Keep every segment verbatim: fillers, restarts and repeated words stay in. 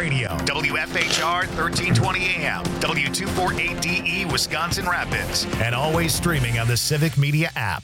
Radio, W F H R thirteen twenty A M, W two forty-eight D E, Wisconsin Rapids, and always streaming on the Civic Media app.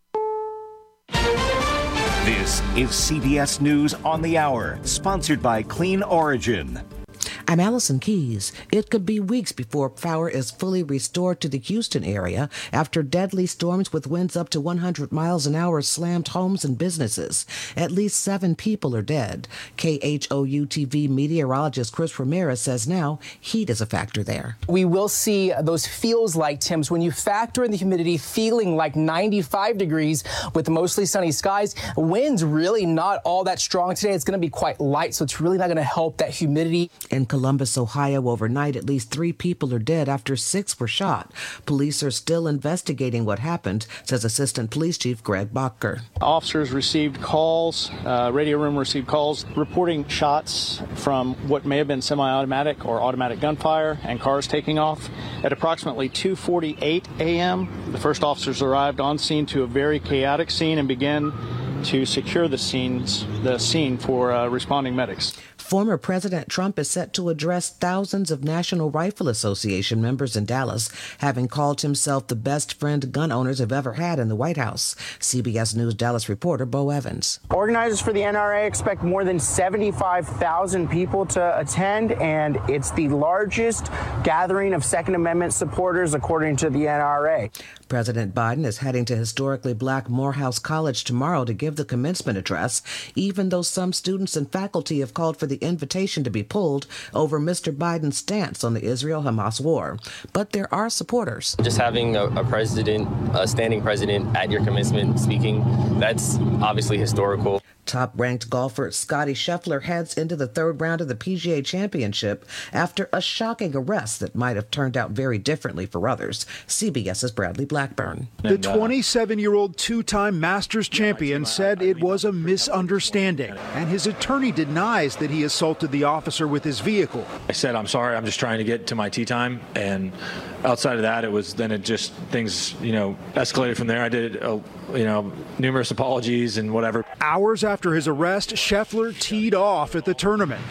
This is C B S News on the Hour, sponsored by Clean Origin. I'm Allison Keys. It could be weeks before power is fully restored to the Houston area after deadly storms with winds up to one hundred miles an hour slammed homes and businesses. At least seven people are dead. K H O U T V meteorologist Chris Ramirez says now heat is a factor there. We will see those feels like temps when you factor in the humidity, feeling like ninety-five degrees with mostly sunny skies. Winds really not all that strong today. It's going to be quite light, so it's really not going to help that humidity. In Columbus, Ohio, overnight, at least three people are dead after six were shot. Police are still investigating what happened, says Assistant Police Chief Greg Bacher. Officers received calls, uh, radio room received calls reporting shots from what may have been semi-automatic or automatic gunfire and cars taking off. At approximately two forty-eight A M, the first officers arrived on scene to a very chaotic scene and began to secure the scenes, the scene for uh, responding medics. Former President Trump is set to address thousands of National Rifle Association members in Dallas, having called himself the best friend gun owners have ever had in the White House. C B S News Dallas reporter Bo Evans. Organizers for the N R A expect more than seventy-five thousand people to attend, and it's the largest gathering of Second Amendment supporters, according to the N R A. President Biden is heading to historically black Morehouse College tomorrow to give the commencement address, even though some students and faculty have called for the invitation to be pulled over Mister Biden's stance on the Israel-Hamas war. But there are supporters. Just having a, a president, a standing president at your commencement speaking, that's obviously historical. Top-ranked golfer Scottie Scheffler heads into the third round of the P G A Championship after a shocking arrest that might have turned out very differently for others. CBS's Bradley Blackburn. The twenty-seven-year-old two-time Masters champion said it was a misunderstanding, and his attorney denies that he assaulted the officer with his vehicle. I said, I'm sorry, I'm just trying to get to my tee time, and outside of that, it was then it just, things, you know, escalated from there. I did, uh, you know, numerous apologies and whatever. Hours after his arrest, Scheffler teed off at the tournament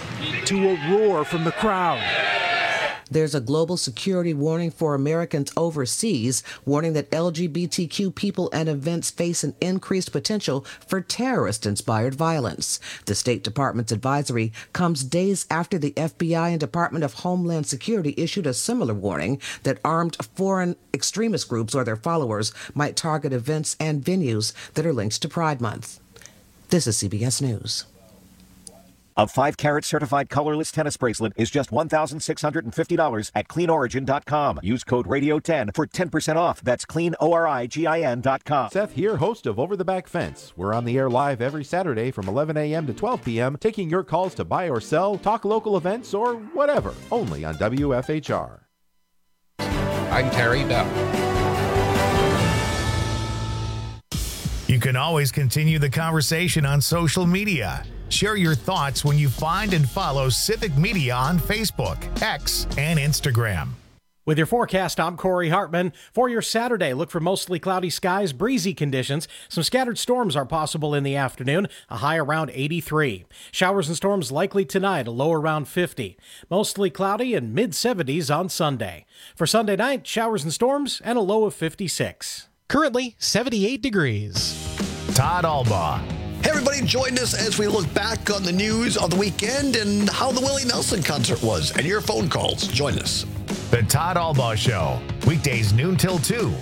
to a roar from the crowd. There's a global security warning for Americans overseas, warning that L G B T Q people and events face an increased potential for terrorist-inspired violence. The State Department's advisory comes days after the F B I and Department of Homeland Security issued a similar warning that armed foreign extremist groups or their followers might target events and venues that are linked to Pride Month. This is C B S News. A five-carat certified colorless tennis bracelet is just one thousand six hundred fifty dollars at clean origin dot com. Use code radio ten for ten percent off. That's clean origin dot com. Seth here, host of Over the Back Fence. We're on the air live every Saturday from eleven a.m. to twelve p.m., taking your calls to buy or sell, talk local events, or whatever, only on W F H R. I'm Terry Bell. You can always continue the conversation on social media. Share your thoughts when you find and follow Civic Media on Facebook, X, and Instagram. With your forecast, I'm Corey Hartman. For your Saturday, look for mostly cloudy skies, breezy conditions. Some scattered storms are possible in the afternoon, a high around eighty-three. Showers and storms likely tonight, a low around fifty. Mostly cloudy and mid seventies on Sunday. For Sunday night, showers and storms and a low of fifty-six. Currently seventy-eight degrees. Todd Albaugh. Hey everybody, join us as we look back on the news of the weekend and how the Willie Nelson concert was, and your phone calls. Join us. The Todd Albaugh Show, weekdays noon till two.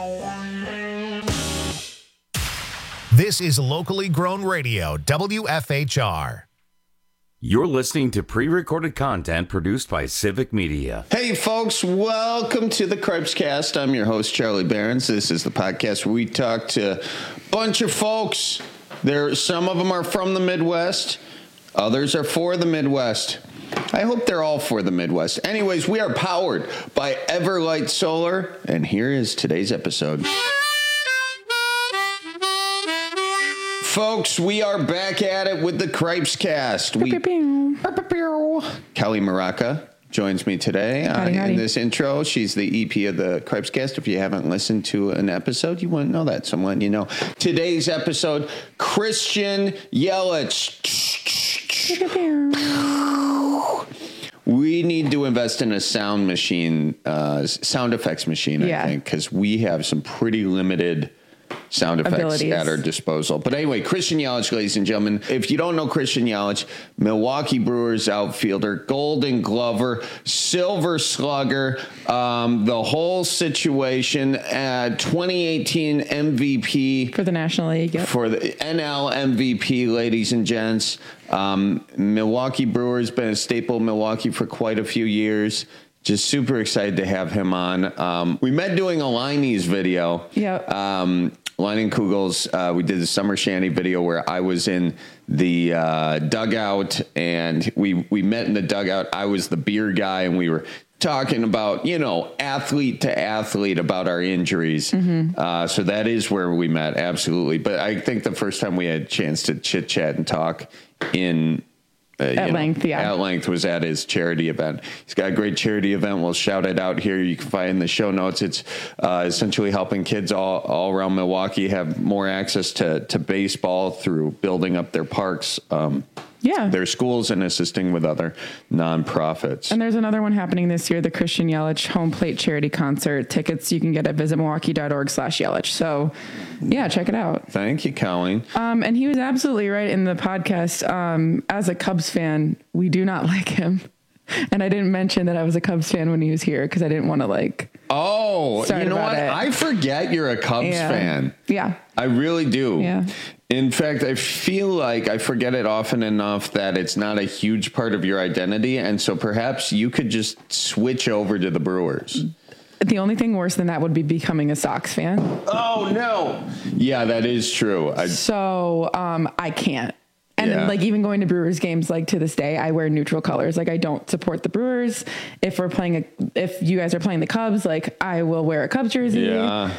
This is locally grown radio, W F H R. You're listening to pre-recorded content produced by Civic Media. Hey, folks, welcome to the Cripescast. I'm your host, Charlie Behrens. This is the podcast where we talk to a bunch of folks. There, some of them are from the Midwest. Others are for the Midwest. I hope they're all for the Midwest. Anyways, we are powered by Everlight Solar, and here is today's episode. Folks, we are back at it with the Cripescast. We, Kelly Maraca joins me today uh, howdy, howdy. in this intro. She's the E P of the Cripescast. If you haven't listened to an episode, you wouldn't know that. So I'm letting you know. Today's episode, Christian Yelich. We need to invest in a sound machine, uh, sound effects machine, Yeah. I think, because we have some pretty limited sound effects Abilities. at our disposal. But anyway, Christian Yelich, ladies and gentlemen. If you don't know Christian Yelich, Milwaukee Brewers outfielder, Golden Glover, Silver Slugger, um, the whole situation. Uh, twenty eighteen M V P for the National League. Yep. For the N L M V P, ladies and gents. Um, Milwaukee Brewers been a staple of Milwaukee for quite a few years. Just super excited to have him on. Um, we met doing a Liney's video. Yeah. Um, Liney Kugels, uh, we did the Summer Shanty video where I was in the uh, dugout, and we, we met in the dugout. I was the beer guy, and we were talking about, you know, athlete to athlete about our injuries. Mm-hmm. Uh, so that is where we met, absolutely. But I think the first time we had a chance to chit chat and talk in Uh, At you length, know, yeah. At length was at his charity event. He's got a great charity event. We'll shout it out here. You can find in the show notes. It's uh, essentially helping kids all, all around Milwaukee have more access to, to baseball through building up their parks, um, yeah, their schools, and assisting with other nonprofits. And there's another one happening this year, the Christian Yelich Home Plate Charity Concert. Tickets you can get at visit milwaukee dot org slash Yelich. So, yeah, check it out. Thank you, Colleen. Um, and he was absolutely right in the podcast. Um, as a Cubs fan, we do not like him. And I didn't mention that I was a Cubs fan when he was here because I didn't want to, like, Oh, start you know about what? it. I forget you're a Cubs Yeah. fan. Yeah. I really do. Yeah. In fact, I feel like I forget it often enough that it's not a huge part of your identity. And so perhaps you could just switch over to the Brewers. The only thing worse than that would be becoming a Sox fan. Oh, no. Yeah, that is true. I, So um, I can't. And Yeah. like even going to Brewers games, like to this day, I wear neutral colors. Like I don't support the Brewers. If we're playing, a, if you guys are playing the Cubs, like I will wear a Cubs jersey. yeah.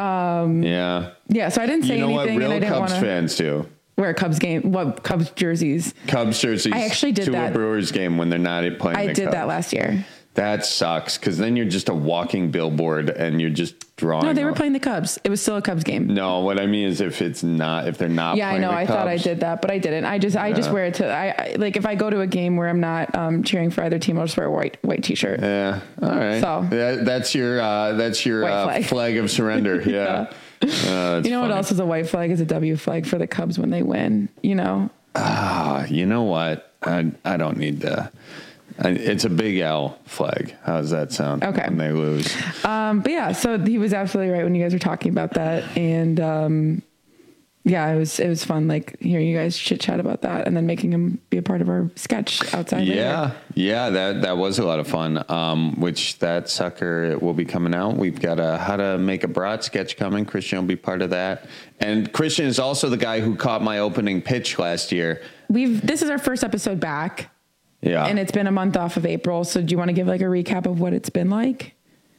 Um, Yeah. yeah. So I didn't say You know what anything, real and I didn't Cubs want to fans do? wear a Cubs game. What Cubs jerseys? Cubs jerseys I actually did to that. a Brewers game when they're not playing I the did Cubs. that last year. That sucks because then you're just a walking billboard and you're just drawing. No, they were off- playing the Cubs. It was still a Cubs game. No, what I mean is if it's not, if they're not. Yeah, I playing know. the I thought I Cubs. did that, but I didn't. I just, I just Yeah. wear it to. I, I like if I go to a game where I'm not um, cheering for either team, I'll just wear a white white t-shirt. Yeah. All right. So- that, that's your uh, that's your White uh, flag. flag. of surrender. Yeah. Uh, that's You know what funny. else is a white flag? Is a W flag for the Cubs when they win. You know. Ah, you know what? I I don't need to. I, it's a big L flag. How does that sound? Okay. When they lose. Um, but yeah, so he was absolutely right when you guys were talking about that, and um, yeah, it was it was fun, like hearing you guys chit chat about that, and then making him be a part of our sketch outside. Yeah, later. yeah, that that was a lot of fun. Um, which that sucker will be coming out. We've got a how to make a brat sketch coming. Christian will be part of that, and Christian is also the guy who caught my opening pitch last year. We've this is our first episode back. Yeah, And it's been a month off of April. So do you want to give like a recap of what it's been like?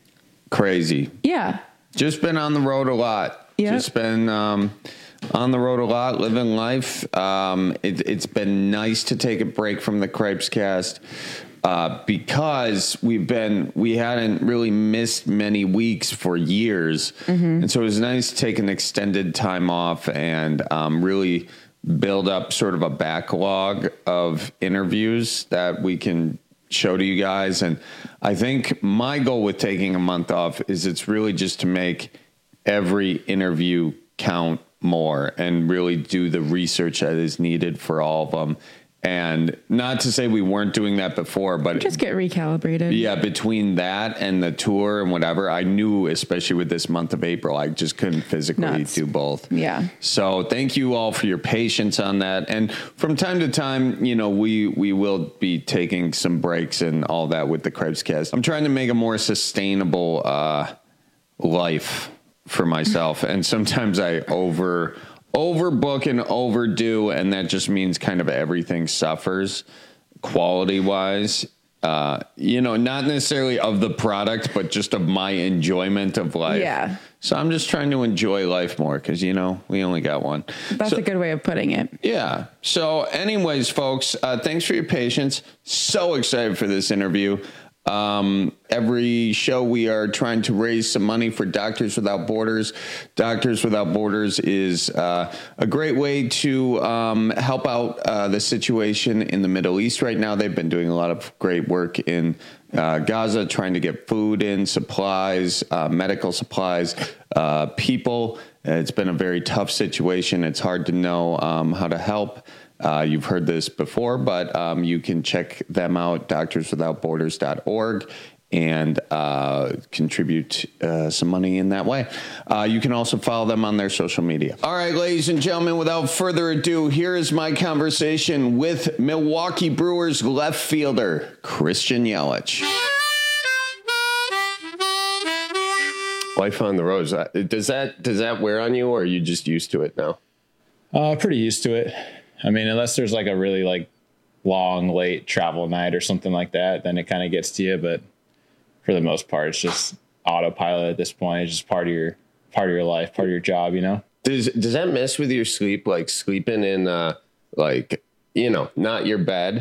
crazy. Yeah. Just been on the road a lot. Yep. Just been um, on the road a lot, living life. Um, it, it's been nice to take a break from the Cripes Cast uh, because we've been we hadn't really missed many weeks for years, Mm-hmm. and so it was nice to take an extended time off and um, really build up sort of a backlog of interviews that we can show to you guys. And I think my goal with taking a month off is it's really just to make every interview count more and really do the research that is needed for all of them. And not to say we weren't doing that before, but Just get recalibrated. yeah, between that and the tour and whatever, I knew, especially with this month of April, I just couldn't physically Nuts. do both. Yeah. So thank you all for your patience on that. And from time to time, you know, we, we will be taking some breaks and all that with the Cripes Cast. I'm trying to make a more sustainable uh, life for myself. And sometimes I over overbook and overdo, and that just means kind of everything suffers quality wise. Uh, you know, not necessarily of the product, but just of my enjoyment of life. Yeah. So I'm just trying to enjoy life more because, you know, we only got one. That's So- a good way of putting it. yeah. So anyways, folks, uh, thanks for your patience. So excited for this interview. Um, every show we are trying to raise some money for Doctors Without Borders. Doctors Without Borders is uh, a great way to um, help out uh, the situation in the Middle East right now. They've been doing a lot of great work in uh, Gaza, trying to get food in, supplies, uh, medical supplies, uh, people. It's been a very tough situation. It's hard to know um, how to help. Uh, you've heard this before, but um, you can check them out, doctors without borders dot org, and uh, contribute uh, some money in that way. Uh, you can also follow them on their social media. All right, ladies and gentlemen, without further ado, here is my conversation with Milwaukee Brewers left fielder Christian Yelich. Life on the road, does that does that wear on you, or are you just used to it now? Uh, pretty used to it. I mean, unless there's like a really like long, late travel night or something like that, then it kind of gets to you. But for the most part, it's just autopilot at this point. It's just part of your part of your life, part of your job, you know? Does does that mess with your sleep? Like sleeping in uh like, you know, not your bed?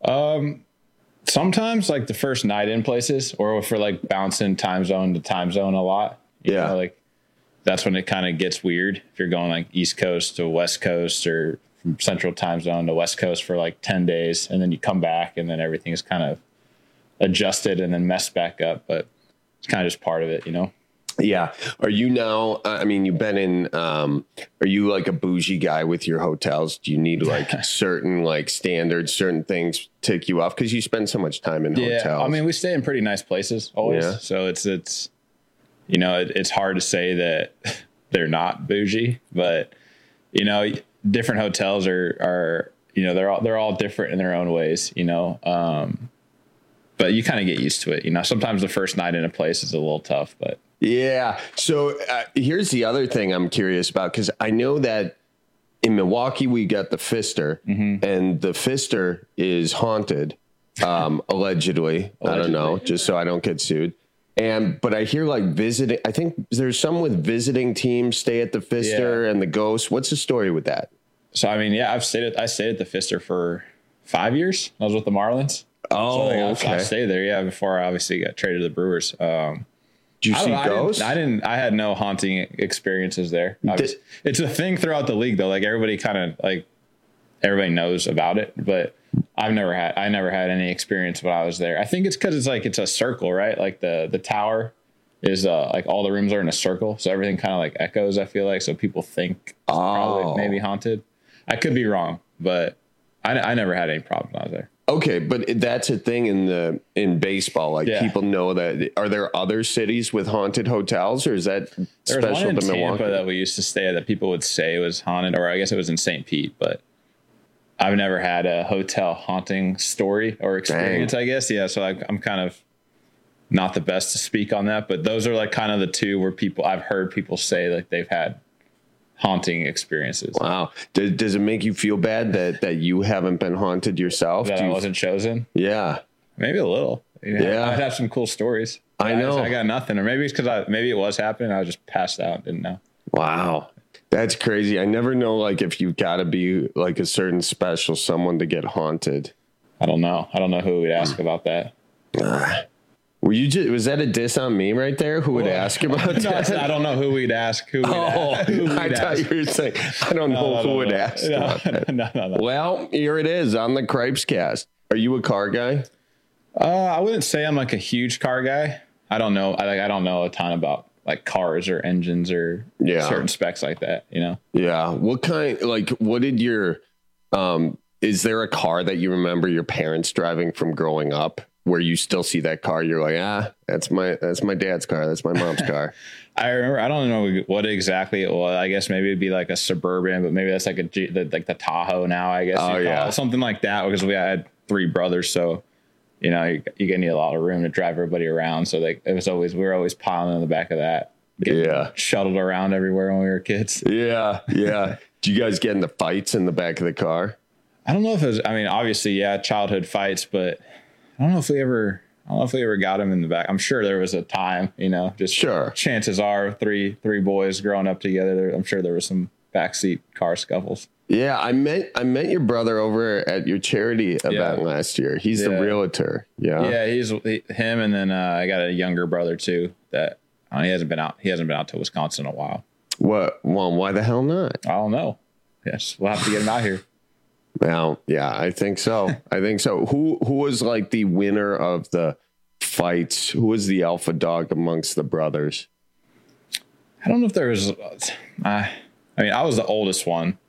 Um sometimes like the first night in places, or if we're like bouncing time zone to time zone a lot. You yeah. know, like that's when it kind of gets weird. If you're going like East Coast to West Coast, or from Central Time Zone to West Coast for like ten days, and then you come back and then everything is kind of adjusted and then messed back up, but it's kind of just part of it, you know? Yeah. Are you now, I mean, you've been in, um, are you like a bougie guy with your hotels? Do you need like certain like standards, certain things tick you off? Cause you spend so much time in yeah, hotels. I mean, we stay in pretty nice places always. Yeah. So it's, it's, you know, it, it's hard to say that they're not bougie, but you know, different hotels are, are, you know, they're all, they're all different in their own ways, you know? Um, but you kind of get used to it. You know, sometimes the first night in a place is a little tough, but yeah. So uh, here's the other thing I'm curious about, because I know that in Milwaukee, we got the Pfister, mm-hmm. and the Pfister is haunted, um, allegedly. allegedly. I don't know, just so I don't get sued. And but I hear like visiting, I think there's some with visiting teams stay at the Pfister yeah. and the Ghost. What's the story with that? So, I mean, yeah, I've stayed at, I stayed at the Pfister for five years. I was with the Marlins. Oh, so, like, okay. I stayed there, yeah, before I obviously got traded to the Brewers. Um, Did you see know, ghosts? I didn't, I didn't, I had no haunting experiences there. Was, it's a thing throughout the league though. Like everybody kind of like, everybody knows about it, but I've never had, I never had any experience when I was there. I think it's cause it's like, it's a circle, right? Like the, the tower is uh, like all the rooms are in a circle. So everything kind of like echoes, I feel like. So people think it's oh. probably maybe haunted. I could be wrong, but I, I never had any problems when I was there. Okay, but that's a thing in the in baseball. Like yeah. people know that. Are there other cities with haunted hotels, or is that there special was one in to Milwaukee? Tampa that we used to stay at that people would say was haunted, or I guess it was in Saint Pete. But I've never had a hotel haunting story or experience. Dang. I guess yeah. So I, I'm kind of not the best to speak on that, but those are like kind of the two where people I've heard people say like they've had haunting experiences. Wow. Does, does it make you feel bad that, that you haven't been haunted yourself? That Do I you, wasn't chosen? Yeah. Maybe a little. You know, yeah. I'd have some cool stories. I know. I, I got nothing. Or maybe it's because I maybe it was happening. I was just passed out. Didn't know. Wow. That's crazy. I never know like if you've got to be like a certain special someone to get haunted. I don't know. I don't know who would ask about that. Uh, Were you just, was that a diss on me right there? Who would well, ask about no, that? I don't know who we'd ask. Who we'd oh, ask, who we'd I ask. thought you were saying, I don't know no, no, who no, would no. ask. No, about that. no, no, no. Well, here it is on the Cripes Cast. Are you a car guy? Uh, I wouldn't say I'm like a huge car guy. I don't know. I like, I don't know a ton about like cars or engines or yeah. certain specs like that, you know? Yeah. What kind, like, what did your, um, is there a car that you remember your parents driving from growing up where you still see that car? You're like, ah, that's my, that's my dad's car. That's my mom's car. I remember, I don't know what exactly it was. I guess maybe it'd be like a Suburban, but maybe that's like a, G, the, like the Tahoe now, I guess. Oh, yeah. It. Something like that, because we had three brothers. So, you know, you, you need a lot of room to drive everybody around. So they, it was always, we were always piling in the back of that. Yeah. Shuttled around everywhere when we were kids. Yeah. Yeah. Do you guys get in the fights in the back of the car? I don't know if it was, I mean, obviously, yeah, childhood fights, but I don't know if we ever, I don't know if we ever got him in the back. I'm sure there was a time, you know, just sure. Chances are three, three boys growing up together. I'm sure there was some backseat car scuffles. Yeah, I met I met your brother over at your charity event Yeah. last year. He's Yeah. the realtor. Yeah. Yeah, he's he, him, and then uh, I got a younger brother too. That uh, he hasn't been out. He hasn't been out to Wisconsin in a while. What? Well, why the hell not? I don't know. Yes, we'll have to get him out here. Well, yeah, I think so. I think so. Who who was like the winner of the fights? Who was the alpha dog amongst the brothers? I don't know if there was. Uh, I mean, I was the oldest one.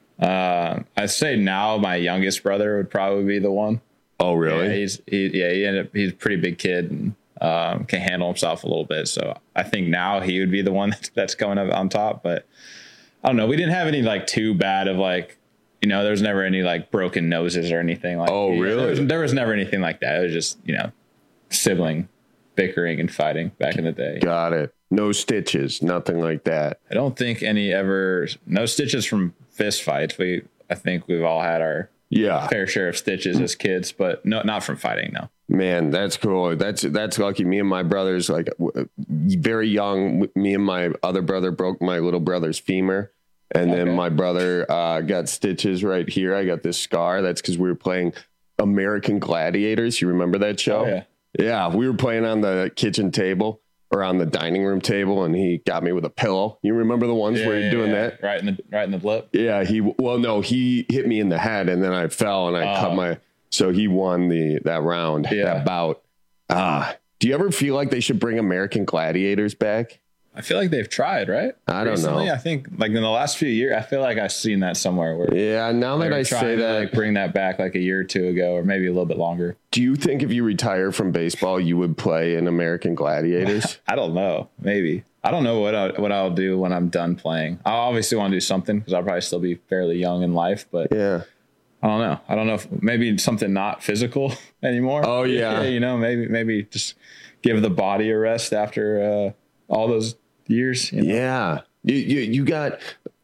Uh, I'd say now my youngest brother would probably be the one. Oh, really? Yeah, he's he yeah he ended up, he's a pretty big kid and um, can handle himself a little bit. So I think now he would be the one that's, that's coming up on top. But I don't know. We didn't have any like too bad of like, you know, there was never any like broken noses or anything like. Oh, you know, really? There was, there was never anything like that. It was just, you know, sibling bickering and fighting back in the day. Got it. No stitches, nothing like that. I don't think any ever, no stitches from fist fights. We, I think we've all had our Yeah. fair share of stitches as kids, but no, not from fighting. No. Man, that's cool. That's that's lucky. Me and my brothers, like w- very young. Me and my other brother broke my little brother's femur, and then my brother uh, got stitches right here. I got this scar. That's because we were playing American Gladiators. You remember that show? Oh, yeah. Yeah, we were playing on the kitchen table or on the dining room table, and he got me with a pillow. You remember the ones Yeah, where you're yeah, doing yeah. that? Right in the right in the lip. Yeah, he well no, he hit me in the head and then I fell and I Oh. cut my so he won the that round, Yeah. that bout. Ah, do you ever feel like they should bring American Gladiators back? I feel like they've tried, right? I don't Recently, know. I think like in the last few years, I feel like I've seen that somewhere where Yeah, now that they're I trying say to, that, like bring that back like a year or two ago, or maybe a little bit longer. do you think if you retire from baseball, you would play in American Gladiators? I don't know. Maybe. I don't know what I, what I'll do when I'm done playing. I obviously want to do something because I'll probably still be fairly young in life, but yeah, I don't know. I don't know if maybe something not physical anymore. Oh, yeah. you know, maybe maybe just give the body a rest after uh, all those years. You know? Yeah. You, you you got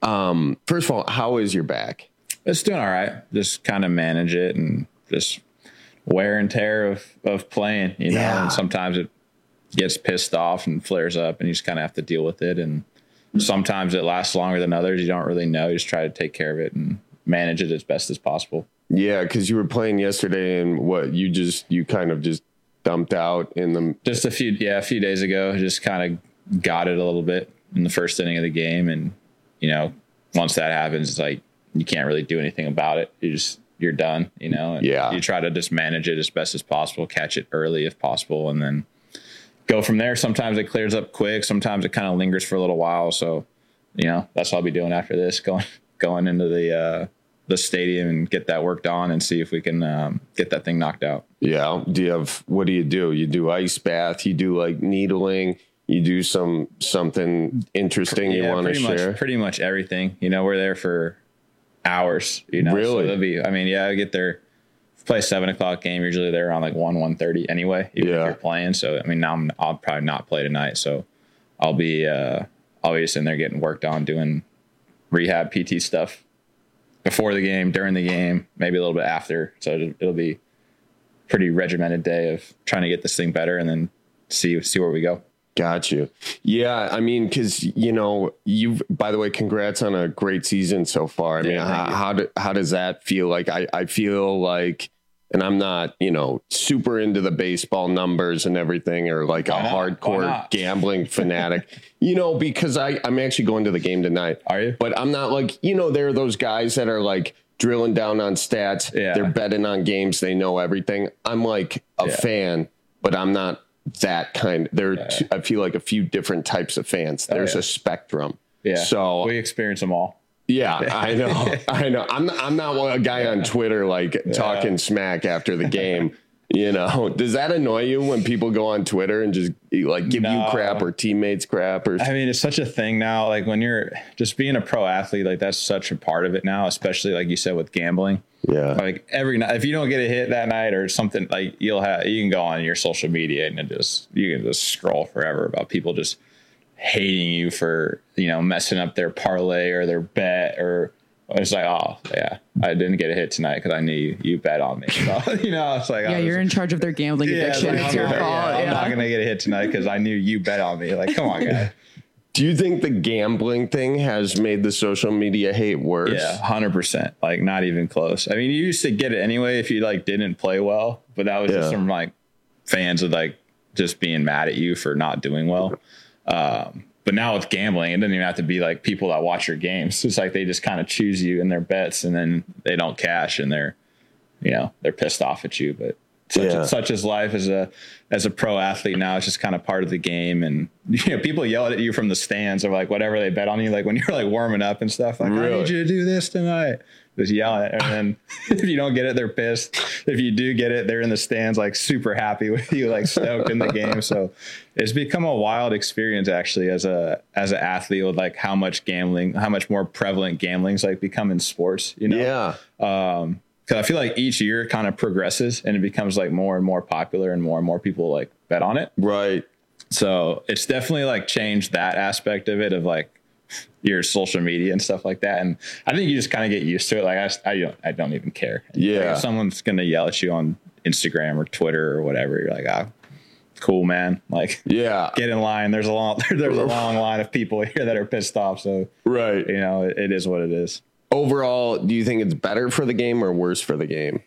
um first of all, how is your back? It's doing all right. Just kind of manage it and just wear and tear of of playing, you know. Yeah. And sometimes it gets pissed off and flares up, and you just kind of have to deal with it. And sometimes it lasts longer than others. You don't really know. You just try to take care of it and manage it as best as possible. Yeah, because you were playing yesterday and what you just you kind of just dumped out in the Just a few, yeah, a few days ago, just kind of got it a little bit in the first inning of the game, and you know, once that happens, it's like you can't really do anything about it. You just you're done, you know. And Yeah. you try to just manage it as best as possible, catch it early if possible, and then go from there. Sometimes it clears up quick. Sometimes it kind of lingers for a little while. So, you know, that's what I'll be doing after this, going going into the uh, the stadium and get that worked on and see if we can um, get that thing knocked out. Yeah. Do you have, what do you do? You do ice bath, you do like needling, you do some, something interesting you Yeah, want to pretty share? much, pretty much everything. You know, we're there for hours. You know, Really? So it'll be. I mean, yeah, I get there. Play a seven o'clock game. Usually they're around like one one thirty anyway. Even Yeah. if you're playing. So I mean, now I'm, I'll probably not play tonight. So I'll be uh, I'll be sitting there getting worked on, doing rehab P T stuff before the game, during the game, maybe a little bit after. So it'll, it'll be pretty regimented day of trying to get this thing better and then see see where we go. Got you. Yeah. I mean, cause you know, you've, by the way, congrats on a great season so far. I mean, Yeah, thank how, you. how, do, how does that feel? Like, I, I feel like, and I'm not, you know, super into the baseball numbers and everything, or like Why a not? Why hardcore not? gambling fanatic, you know, because I, I'm actually going to the game tonight. Are you? But I'm not like, you know, there are those guys that are like drilling down on stats. Yeah. They're betting on games. They know everything. I'm like a Yeah. fan, but I'm not that kind. There, are two, I feel like a few different types of fans. There's yeah. a spectrum. Yeah. So we experience them all. yeah, I know, I know. I'm not, I'm not a guy on Twitter like talking smack after the game. You know, does that annoy you when people go on Twitter and just like give No. you crap or teammates crap or? I mean, it's such a thing now. Like when you're just being a pro athlete, like that's such a part of it now, especially like you said with gambling. Yeah. Like every night, if you don't get a hit that night or something, like you'll have, you can go on your social media and it just, you can just scroll forever about people just hating you for, you know, messing up their parlay or their bet, or it's like, oh yeah, I didn't get a hit tonight because I knew you, you bet on me. So, you know, it's like, Yeah, I was- you're in charge of their gambling yeah, addiction. like, It's I'm your not- fault. yeah, I'm Yeah. not gonna get a hit tonight because I knew you bet on me. Like, come on, guys. Do you think the gambling thing has made the social media hate worse? Yeah, one hundred percent. Like, not even close. I mean, you used to get it anyway if you, like, didn't play well. But that was yeah. just from, like, fans of, like, just being mad at you for not doing well. Um, but now with gambling, it doesn't even have to be, like, people that watch your games. It's like they just kind of choose you in their bets, and then they don't cash, and they're, you know, they're pissed off at you. But such, yeah. such is life as a as a pro athlete now. It's just kind of part of the game. And, you know, people yell at you from the stands or, like, whatever they bet on you, like when you're, like, warming up and stuff. Like, really? I need you to do this tonight. Just yelling at it. And then if you don't get it, they're pissed. If you do get it, they're in the stands, like, super happy with you, like, stoked in the game. So it's become a wild experience, actually, as a as an athlete, with, like, how much gambling, how much more prevalent gambling's, like, become in sports, you know? Yeah. Um, because I feel like each year it kind of progresses and it becomes, like, more and more popular and more and more people, like, bet on it. Right. So it's definitely, like, changed that aspect of it, of, like, your social media and stuff like that. And I think you just kind of get used to it. Like, I, just, I don't, I don't even care. Yeah. Like, if someone's going to yell at you on Instagram or Twitter or whatever, you're like, ah, cool, man. Like, yeah, get in line. There's a long, there's a long line of people here that are pissed off. So, right. You know, it, it is what it is. Overall, do you think it's better for the game or worse for the game?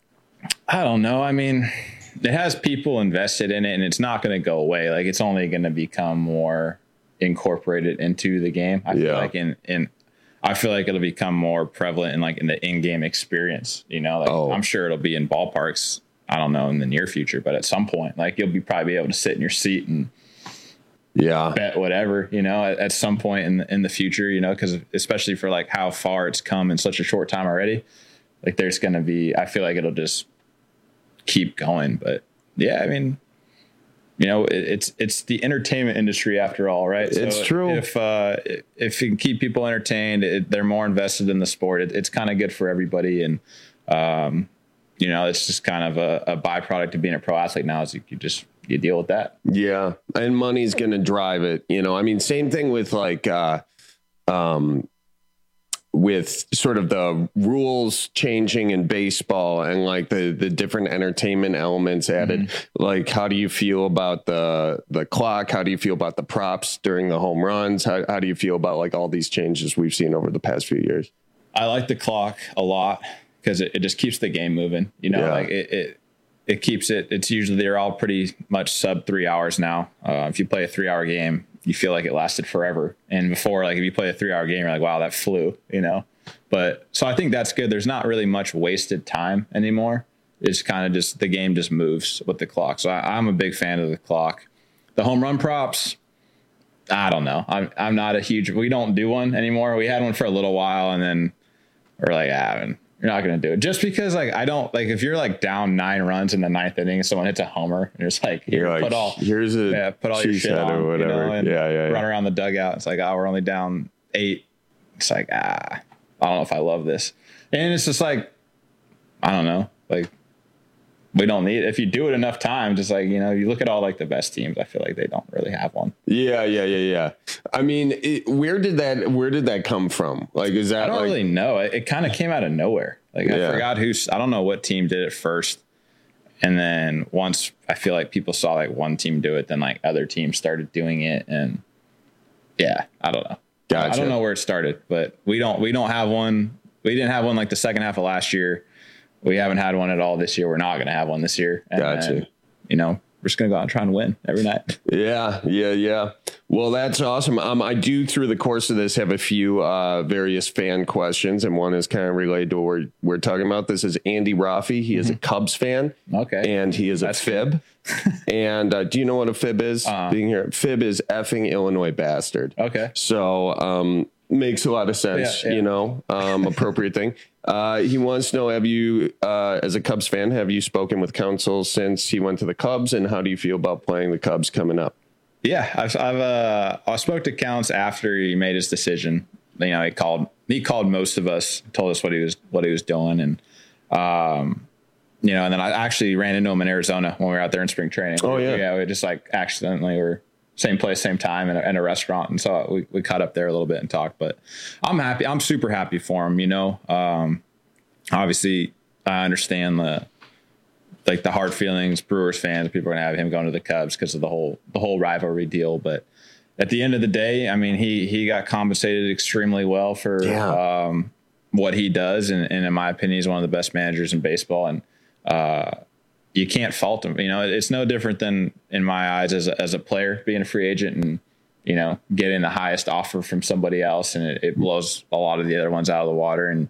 I don't know. I mean, it has people invested in it, and it's not going to go away. Like, it's only going to become more incorporated into the game. I feel yeah. like in, in, I feel like it'll become more prevalent in, like, in the in-game experience, you know, like oh. I'm sure it'll be in ballparks. I don't know in the near future, but at some point, like, you'll be probably be able to sit in your seat and yeah, bet whatever, you know, at, at some point in the, in the future, you know, cause especially for, like, how far it's come in such a short time already, like, there's going to be, I feel like it'll just keep going. But yeah, I mean, you know, it, it's it's the entertainment industry after all, right? It's so true. If uh, if you can keep people entertained, it, they're more invested in the sport. It, it's kind of good for everybody, and um, you know, it's just kind of a, a byproduct of being a pro athlete now. Is you, you just you deal with that. Yeah, and money's going to drive it. You know, I mean, same thing with, like, uh, um. with sort of the rules changing in baseball and, like, the, the different entertainment elements added. Mm-hmm. Like, how do you feel about the, the clock? How do you feel about the props during the home runs? How, how do you feel about, like, all these changes we've seen over the past few years? I like the clock a lot because it, it just keeps the game moving, you know, yeah. like it, it, it keeps it, it's usually, they're all pretty much sub three hours now. Uh, if you play a three hour game, you feel like it lasted forever. And before, like, if you play a three hour game, you're like, wow, that flew, you know? But so I think that's good. There's not really much wasted time anymore. It's kind of just, the game just moves with the clock. So I, I'm a big fan of the clock. The home run props, I don't know. I'm, I'm not a huge, we don't do one anymore. We had one for a little while, and then we're like, ah, man, you're not going to do it. Just because, like, I don't, like, if you're, like, down nine runs in the ninth inning and someone hits a homer, and it's like, here, like, put all, here's a yeah, put all your shit on, or whatever. You know, and yeah, yeah, yeah. run around the dugout. It's like, oh, we're only down eight. It's like, ah, I don't know if I love this. And it's just like, I don't know, like, we don't need it. If you do it enough times, it's like, you know, you look at all, like, the best teams, I feel like they don't really have one. Yeah, yeah, yeah, yeah. I mean, it, where did that where did that come from? Like, is that, I don't like, really know. It, it kind of came out of nowhere. Like, yeah. I forgot who's, I don't know what team did it first. And then once I feel like people saw, like, one team do it, then, like, other teams started doing it. And yeah, I don't know. Gotcha. I don't know where it started, but we don't, we don't have one. We didn't have one, like, the second half of last year. We haven't had one at all this year. We're not going to have one this year. And gotcha. Then, you know, we're just going to go out and try and win every night. Yeah, yeah, yeah. Well, that's awesome. Um, I do, through the course of this, have a few uh, various fan questions, and one is kind of related to what we're, we're talking about. This is Andy Rafi. He is mm-hmm. a Cubs fan. Okay. And he is that's a fib. And uh, do you know what a fib is? Uh-huh. Being here, fib is effing Illinois bastard. Okay. So um, makes a lot of sense, yeah, yeah. you know, um, appropriate thing. Uh, he wants to know, have you, uh, as a Cubs fan, have you spoken with Counsell since he went to the Cubs, and how do you feel about playing the Cubs coming up? Yeah, I've, I've uh, I spoke to Counts after he made his decision. You know, he called, he called most of us, told us what he was, what he was doing. And, um, you know, and then I actually ran into him in Arizona when we were out there in spring training. Oh yeah. Yeah. We just, like, accidentally were same place, same time in a, in a restaurant. And so we, we caught up there a little bit and talked, but I'm happy. I'm super happy for him. You know, um, obviously I understand the, like, the hard feelings, Brewers fans, people are going to have him going to the Cubs because of the whole, the whole rivalry deal. But at the end of the day, I mean, he, he got compensated extremely well for yeah. um, what he does. And, and in my opinion, he's one of the best managers in baseball. And uh, you can't fault him. You know, it's no different than in my eyes as a, as a player being a free agent and, you know, getting the highest offer from somebody else. And it, it blows a lot of the other ones out of the water. And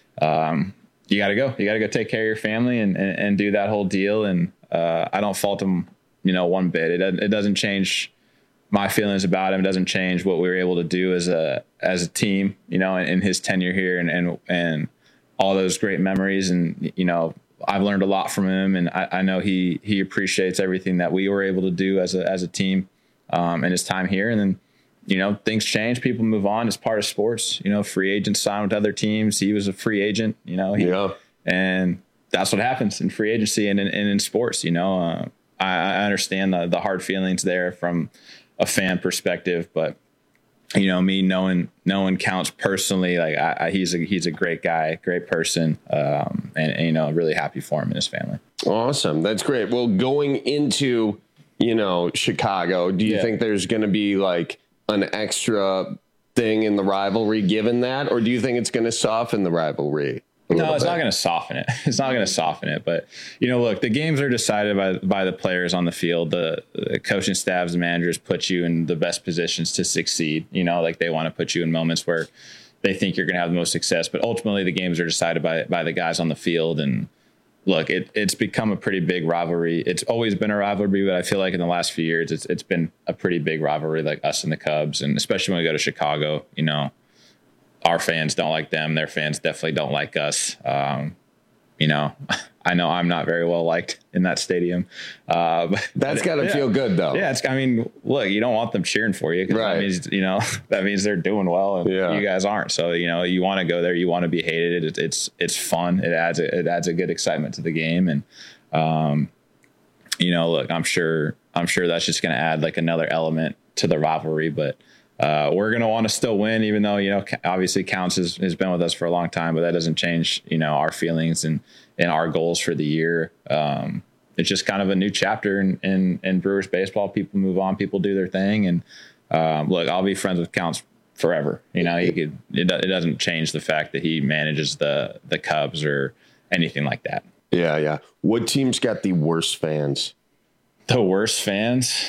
um, you got to go. You got to go take care of your family and, and, and do that whole deal. And uh, I don't fault him, you know, one bit. It doesn't, it doesn't change my feelings about him. It doesn't change what we were able to do as a as a team, you know, in, in his tenure here and, and and all those great memories. And, you know, I've learned a lot from him, and I, I know he he appreciates everything that we were able to do as a as a team um, in his time here. And then, you know, things change, people move on. It's part of sports. You know, free agents sign with other teams. He was a free agent, you know, he, yeah. and that's what happens in free agency and in, and in sports. You know, uh, I, I understand the the hard feelings there from a fan perspective, but you know, me knowing knowing Counts personally, like I, I, he's a he's a great guy, great person, um, and, and you know, really happy for him and his family. Awesome, that's great. Well, going into you know Chicago, do you yeah. think there's going to be like an extra thing in the rivalry given that, or do you think it's going to soften the rivalry? No, it's bit. not going to soften it. It's not going to soften it. But, you know, look, the games are decided by by the players on the field. The, the coaching staffs and managers put you in the best positions to succeed. You know, like they want to put you in moments where they think you're going to have the most success. But ultimately, the games are decided by by the guys on the field. And look, it, it's become a pretty big rivalry. It's always been a rivalry, but I feel like in the last few years, it's it's been a pretty big rivalry, like us and the Cubs. And especially when we go to Chicago, you know, our fans don't like them. Their fans definitely don't like us. Um, you know, I know I'm not very well liked in that stadium. Uh, but That's got to yeah. feel good, though. Yeah, it's. I mean, look, you don't want them cheering for you because right. that means, you know, that means they're doing well and yeah. you guys aren't. So, you know, you want to go there. You want to be hated. It, it's it's fun. It adds a, it adds a good excitement to the game. And, um, you know, look, I'm sure I'm sure that's just going to add like another element to the rivalry. But Uh, we're going to want to still win, even though, you know, obviously Counts has, has been with us for a long time, but that doesn't change, you know, our feelings and, and our goals for the year. Um, it's just kind of a new chapter in, in, in Brewers baseball. People move on, people do their thing. And um, look, I'll be friends with Counts forever. You know, he could, it, it doesn't change the fact that he manages the, the Cubs or anything like that. Yeah. Yeah. What team's got the worst fans? The worst fans?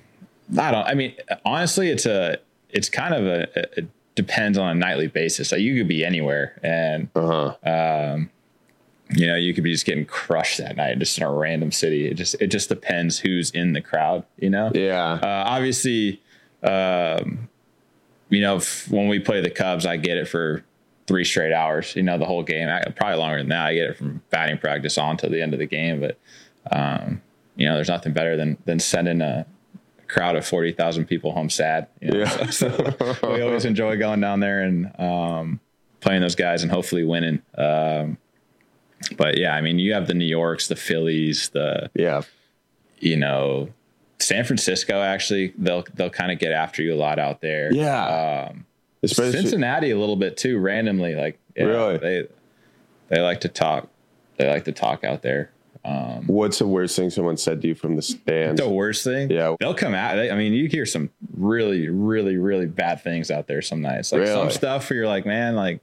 I don't, I mean, honestly, it's a, it's kind of a, it depends on a nightly basis. So you could be anywhere and, uh-huh. um, you know, you could be just getting crushed that night, just in a random city. It just, it just depends who's in the crowd, you know? Yeah. Uh, obviously, um, you know, f- when we play the Cubs, I get it for three straight hours, you know, the whole game. I, probably longer than that. I get it from batting practice on till the end of the game. But, um, you know, there's nothing better than, than sending a crowd of forty thousand people home sad. You know? Yeah. So, so we always enjoy going down there and um, playing those guys and hopefully winning. Um, but yeah, I mean, you have the New Yorks, the Phillies, the, yeah, you know, San Francisco, actually, they'll, they'll kind of get after you a lot out there. Yeah. Um, Cincinnati a little bit too, randomly. Like, yeah, really? They, they like to talk. They like to talk out there. Um, What's the worst thing someone said to you from the stands? The worst thing? Yeah. They'll come out. I mean, you hear some really, really, really bad things out there some nights. Like really? Some stuff where you're like, man, like,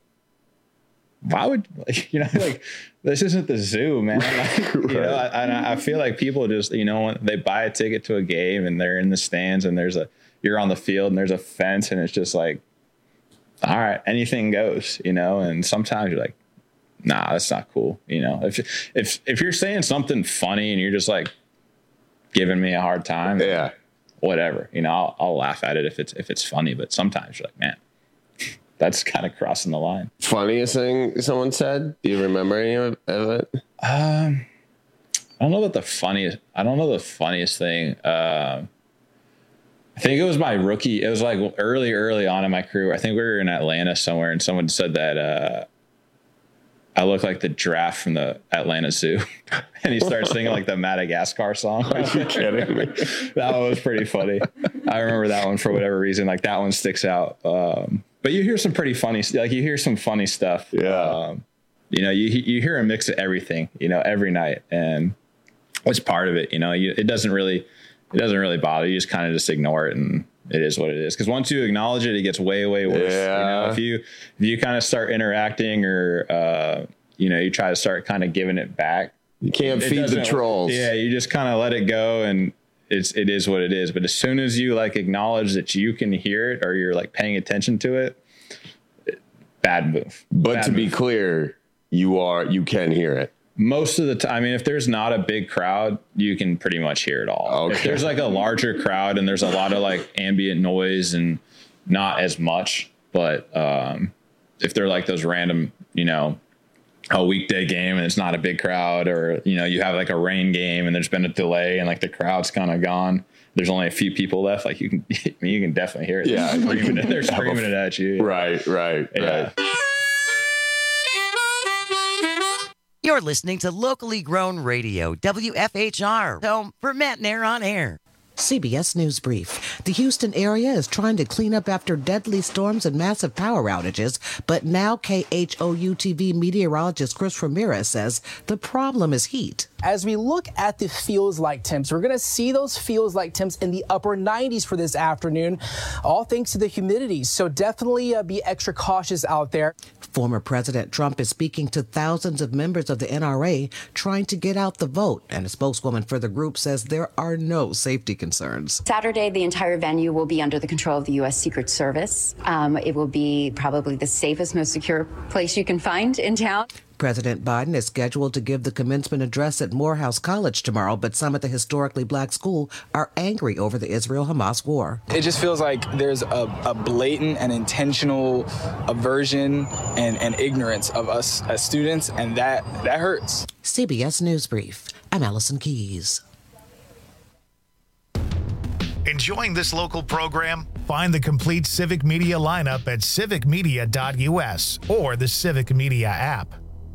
why would, like, you know, like, this isn't the zoo, man. Like, right. You know, I, I feel like people just, you know, when they buy a ticket to a game and they're in the stands and there's a, you're on the field and there's a fence and it's just like, all right, anything goes, you know, and sometimes you're like, nah, that's not cool. You know, if if if you're saying something funny and you're just like giving me a hard time, yeah, whatever. You know, I'll, I'll laugh at it if it's if it's funny. But sometimes you're like, man, that's kind of crossing the line. Funniest thing someone said? Do you remember any of it? Um, I don't know about the funniest. I don't know the funniest thing. Uh, I think it was my rookie. It was like early, early on in my career. I think we were in Atlanta somewhere, and someone said that. Uh, I look like the giraffe from the Atlanta Zoo. And he starts singing like the Madagascar song. Are you kidding me? That one was pretty funny. I remember that one for whatever reason. Like that one sticks out. Um, but you hear some pretty funny, like you hear some funny stuff. Yeah. Um, you know, you you hear a mix of everything, you know, every night. And it's part of it, you know, you, it doesn't really, it doesn't really bother you. You just kind of just ignore it and it is what it is. Because once you acknowledge it, it gets way, way worse. Yeah. You know, if you if you kind of start interacting or uh, you know, you try to start kind of giving it back, you can't feed the trolls. Yeah, you just kind of let it go, and it's it is what it is. But as soon as you like acknowledge that you can hear it or you're like paying attention to it, it bad move. But bad to move. be clear, you are you can hear it. Most of the time, I mean, if there's not a big crowd, you can pretty much hear it all. Okay. If there's like a larger crowd and there's a lot of like ambient noise and not as much, but um, if they're like those random, you know, a weekday game and it's not a big crowd, or, you know, you have like a rain game and there's been a delay and like the crowd's kind of gone, there's only a few people left, like you can, you can definitely hear it. Yeah. They're screaming it, they're screaming it at you. Right, right, Yeah. right. You're listening to locally grown radio, W F H R, home for Matt Nair on air. C B S News Brief. The Houston area is trying to clean up after deadly storms and massive power outages, but now K H O U T V meteorologist Chris Ramirez says the problem is heat. As we look at the feels like temps, we're going to see those feels like temps in the upper nineties for this afternoon, all thanks to the humidity. So definitely uh, be extra cautious out there. Former President Trump is speaking to thousands of members of the N R A trying to get out the vote, and a spokeswoman for the group says there are no safety concerns. Saturday, the entire venue will be under the control of the U S Secret Service. Um, it will be probably the safest, most secure place you can find in town. President Biden is scheduled to give the commencement address at Morehouse College tomorrow, but some at the historically black school are angry over the Israel-Hamas war. It just feels like there's a, a blatant and intentional aversion and, and ignorance of us as students, and that, that hurts. C B S News Brief. I'm Allison Keys. Enjoying this local program? Find the complete Civic Media lineup at civic media dot U S or the Civic Media app.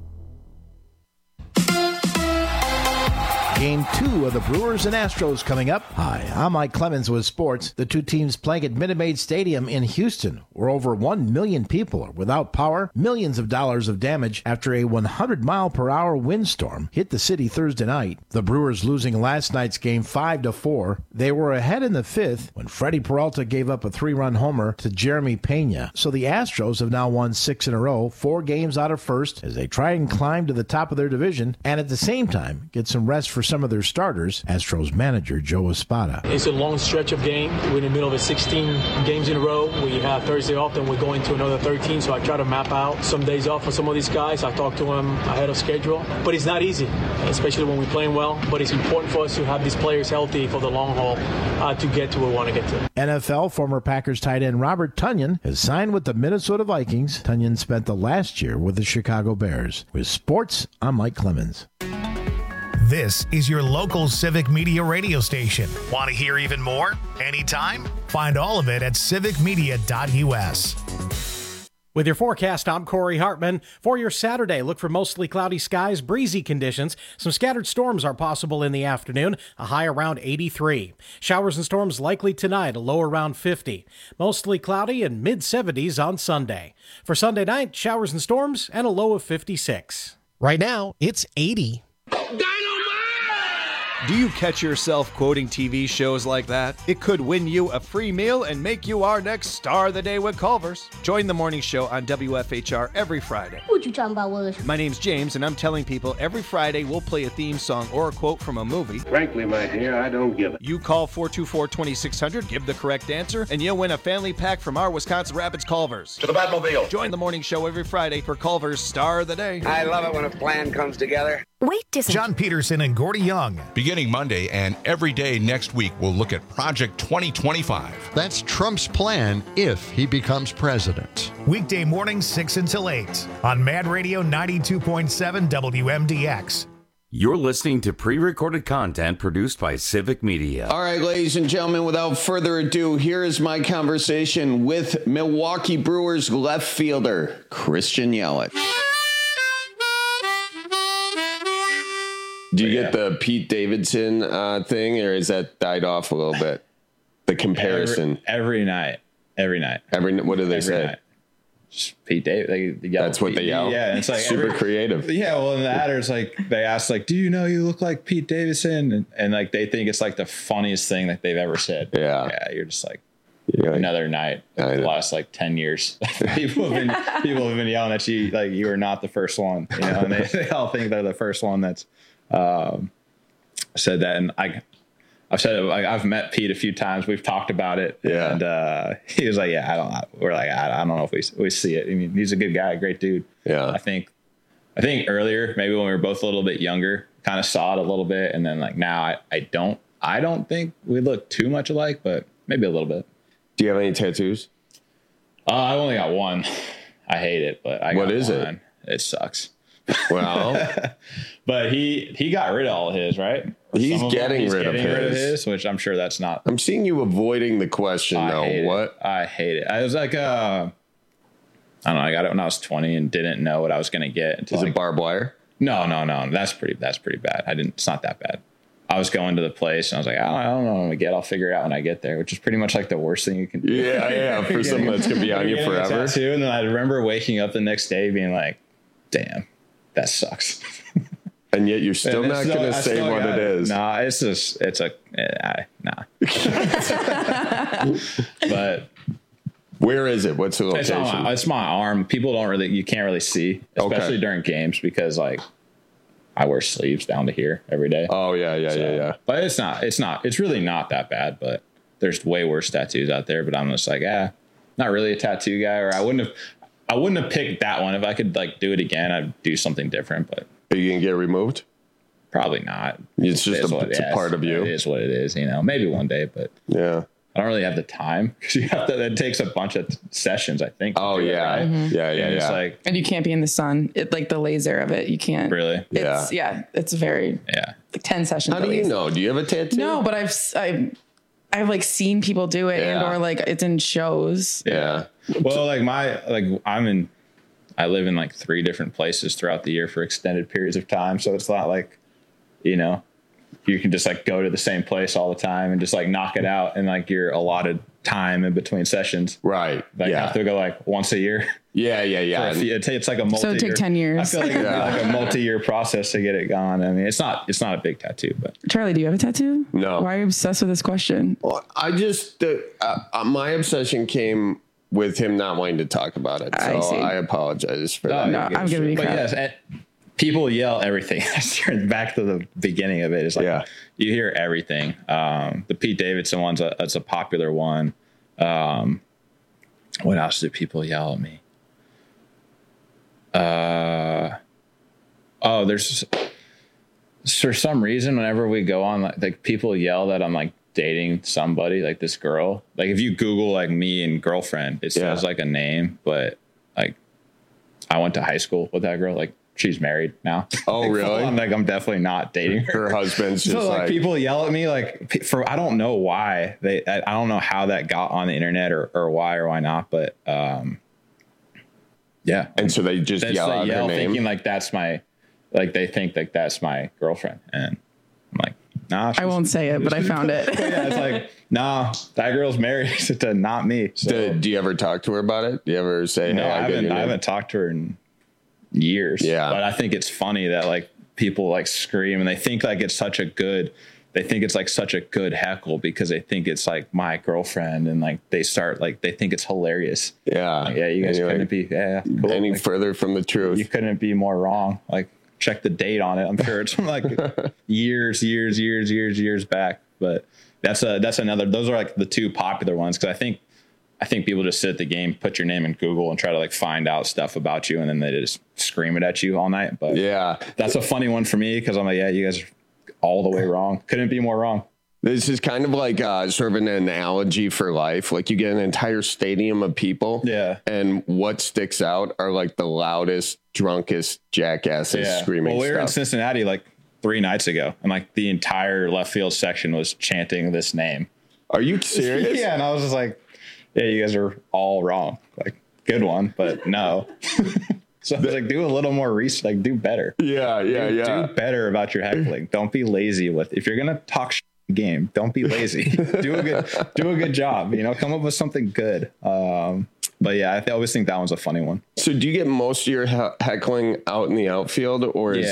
Game two of the Brewers and Astros coming up. Hi, I'm Mike Clemens with sports. The two teams playing at Minute Maid Stadium in Houston, where over one million people are without power, millions of dollars of damage after a one hundred mile per hour windstorm hit the city Thursday night. The Brewers losing last night's game five to four. They were ahead in the fifth when Freddie Peralta gave up a three-run homer to Jeremy Pena. So the Astros have now won six in a row, four games out of first, as they try and climb to the top of their division, and at the same time get some rest for some of their starters, Astros manager Joe Espada. It's a long stretch of game. We're in the middle of a sixteen games in a row. We have Thursday off, then we're going to another thirteen, so I try to map out some days off for some of these guys. I talk to them ahead of schedule, but it's not easy, especially when we're playing well, but it's important for us to have these players healthy for the long haul uh, to get to where we want to get to. N F L former Packers tight end Robert Tonyan has signed with the Minnesota Vikings. Tonyan spent the last year with the Chicago Bears. With sports, I'm Mike Clemens. This is your local Civic Media radio station. Want to hear even more? Anytime? Find all of it at civic media dot U S. With your forecast, I'm Corey Hartman. For your Saturday, look for mostly cloudy skies, breezy conditions. Some scattered storms are possible in the afternoon, a high around eighty-three. Showers and storms likely tonight, a low around fifty. Mostly cloudy and mid seventies on Sunday. For Sunday night, showers and storms and a low of fifty-six. Right now, it's eighty. Do you catch yourself quoting T V shows like that? It could win you a free meal and make you our next star of the day with Culver's. Join the morning show on W F H R every Friday. What you talking about, Willis? My name's James, and I'm telling people every Friday we'll play a theme song or a quote from a movie. Frankly, my dear, I don't give it. You call four two four, two six zero zero, give the correct answer, and you'll win a family pack from our Wisconsin Rapids Culver's. To the Batmobile. Join the morning show every Friday for Culver's Star of the Day. I love it when a plan comes together. Wait, John Peterson and Gordy Young. Beginning Monday and every day next week, we'll look at Project twenty twenty-five. That's Trump's plan if he becomes president. Weekday mornings, six until eight on Mad Radio ninety-two point seven W M D X. You're listening to pre-recorded content produced by Civic Media. All right, ladies and gentlemen, without further ado, here is my conversation with Milwaukee Brewers left fielder Christian Yelich. Do you yeah. get the Pete Davidson uh, thing, or is that died off a little bit? The comparison every, every night, every night, every what do they every say? Night. Just Pete Davidson. They yell That's what Pete. they yell. Yeah, it's like super every, creative. Yeah, well, in the adder's like they ask, like, "Do you know you look like Pete Davidson?" And, and like they think it's like the funniest thing that they've ever said. Yeah, yeah. You're just like, Like, another night. The last like ten years, people have been people have been yelling at you like you are not the first one, you know, and they, they all think they're the first one that's um, said that. And I, I've said it, like, I've met Pete a few times. We've talked about it, yeah. And uh, he was like, "Yeah, I don't." We're like, "I, I don't know if we we see it." I mean, he's a good guy, great dude. Yeah, I think I think earlier, maybe when we were both a little bit younger, kind of saw it a little bit, and then like now, I, I don't I don't think we look too much alike, but maybe a little bit. Do you have any tattoos? Uh, I only got one. I hate it, but I got what is one. It? It sucks. Well, but he he got rid of all his, right? He's getting, he's rid, getting of rid of his. his, which I'm sure that's not. I'm seeing you avoiding the question I though. hate What? It. I hate it. I was like, uh, I don't know. I got it when I was twenty and didn't know what I was going to get. Until is like, it barbed wire? No, no, no. That's pretty. That's pretty bad. I didn't. It's not that bad. I was going to the place and I was like, I don't, I don't know what I'm gonna get. I'll figure it out when I get there, which is pretty much like the worst thing you can do. Yeah, yeah. For something that's gonna be on you forever. Tattoo, and then I remember waking up the next day being like, damn, that sucks. And yet you're still not still, going to say what it is. Nah, it's just, it's a, uh, nah. But where is it? What's the location? It's, my, it's my arm. People don't really, you can't really see, especially okay. during games because like I wear sleeves down to here every day. Oh yeah, yeah, so, yeah, yeah. But it's not, it's not, it's really not that bad, but there's way worse tattoos out there, but I'm just like, ah, not really a tattoo guy, or I wouldn't have, I wouldn't have picked that one. If I could like do it again, I'd do something different, but. Are you going to get removed? Probably not. It's just it a, it's a part of you. It is what it is, you know, maybe one day, but yeah, I don't really have the time because you have to, that takes a bunch of sessions, I think. Oh yeah. Right? Mm-hmm. yeah. Yeah. And Yeah. it's like, and you can't be in the sun. It like the laser of it. You can't really. It's, yeah. Yeah. It's very, yeah. Like ten sessions. How do you know? Do you have a tattoo? No, but I've, I've, I've like seen people do it yeah. and, or like it's in shows. Yeah. Well, like my, like I'm in, I live in like three different places throughout the year for extended periods of time. So it's not like, you know, you can just like go to the same place all the time and just like knock it out and like your allotted time in between sessions. Right. Like yeah. I have to go like once a year. Yeah. Yeah. Yeah. Few, it's like a multi. So it'd take ten years. I feel like it'd be like a multi-year process to get it gone. I mean, it's not, it's not a big tattoo, but. Charlie, do you have a tattoo? No. Why are you obsessed with this question? Well, I just, uh, uh, my obsession came with him not wanting to talk about it. So I, I apologize for no, that. No, I'm going to be But crap. yes, and people yell everything. Back to the beginning of it. It's like yeah. you hear everything. Um, the Pete Davidson one's a, that's a popular one. Um, what else do people yell at me? Uh, oh, there's for some reason whenever we go on, like, like people yell that I'm like dating somebody, like this girl. Like if you Google like me and girlfriend, it says yeah. like a name, but like I went to high school with that girl. Like she's married now. Oh, like, really? I'm like I'm definitely not dating her. Her husband's so just like, like people yell at me like for I don't know why they I, I don't know how that got on the internet or or why or why not, but um yeah. And so they just yell they out yell her name, thinking like that's my like they think like that's my girlfriend, and I'm like, nah. I won't say it, but I found it. Yeah, it's like, nah, that girl's married to not me. So. Do, do you ever talk to her about it? Do you ever say, no, hey, I, I haven't. get I haven't talked to her in years. Yeah, but I think it's funny that like people like scream and they think like it's such a good. They think it's like such a good heckle because they think it's like my girlfriend, and like they start like they think it's hilarious. Yeah, like, yeah, you guys anyway, couldn't be yeah cool. any like, further from the truth. You couldn't be more wrong. Like. Check the date on it. I'm sure it's from like years, years, years, years, years back. But that's a that's another. Those are like the two popular ones because I think I think people just sit at the game, put your name in Google, and try to like find out stuff about you, and then they just scream it at you all night. But yeah, that's a funny one for me because I'm like, yeah, you guys are all the way wrong. Couldn't be more wrong. This is kind of like uh, sort of an analogy for life. Like you get an entire stadium of people. Yeah. And what sticks out are like the loudest, drunkest jackasses yeah. screaming Well, we were stuff. in Cincinnati like three nights ago, and like the entire left field section was chanting this name. Are you serious? Yeah. And I was just like, yeah, you guys are all wrong. Like, good one, but no. So I was like, do a little more research, like do better. Yeah. Yeah. do, yeah. Do better about your heckling. Don't be lazy with, if you're going to talk shit game, don't be lazy. do a good do a good job, you know, come up with something good. Um but yeah, I th- always think that one's a funny one. So do you get most of your he- heckling out in the outfield, or is yeah. it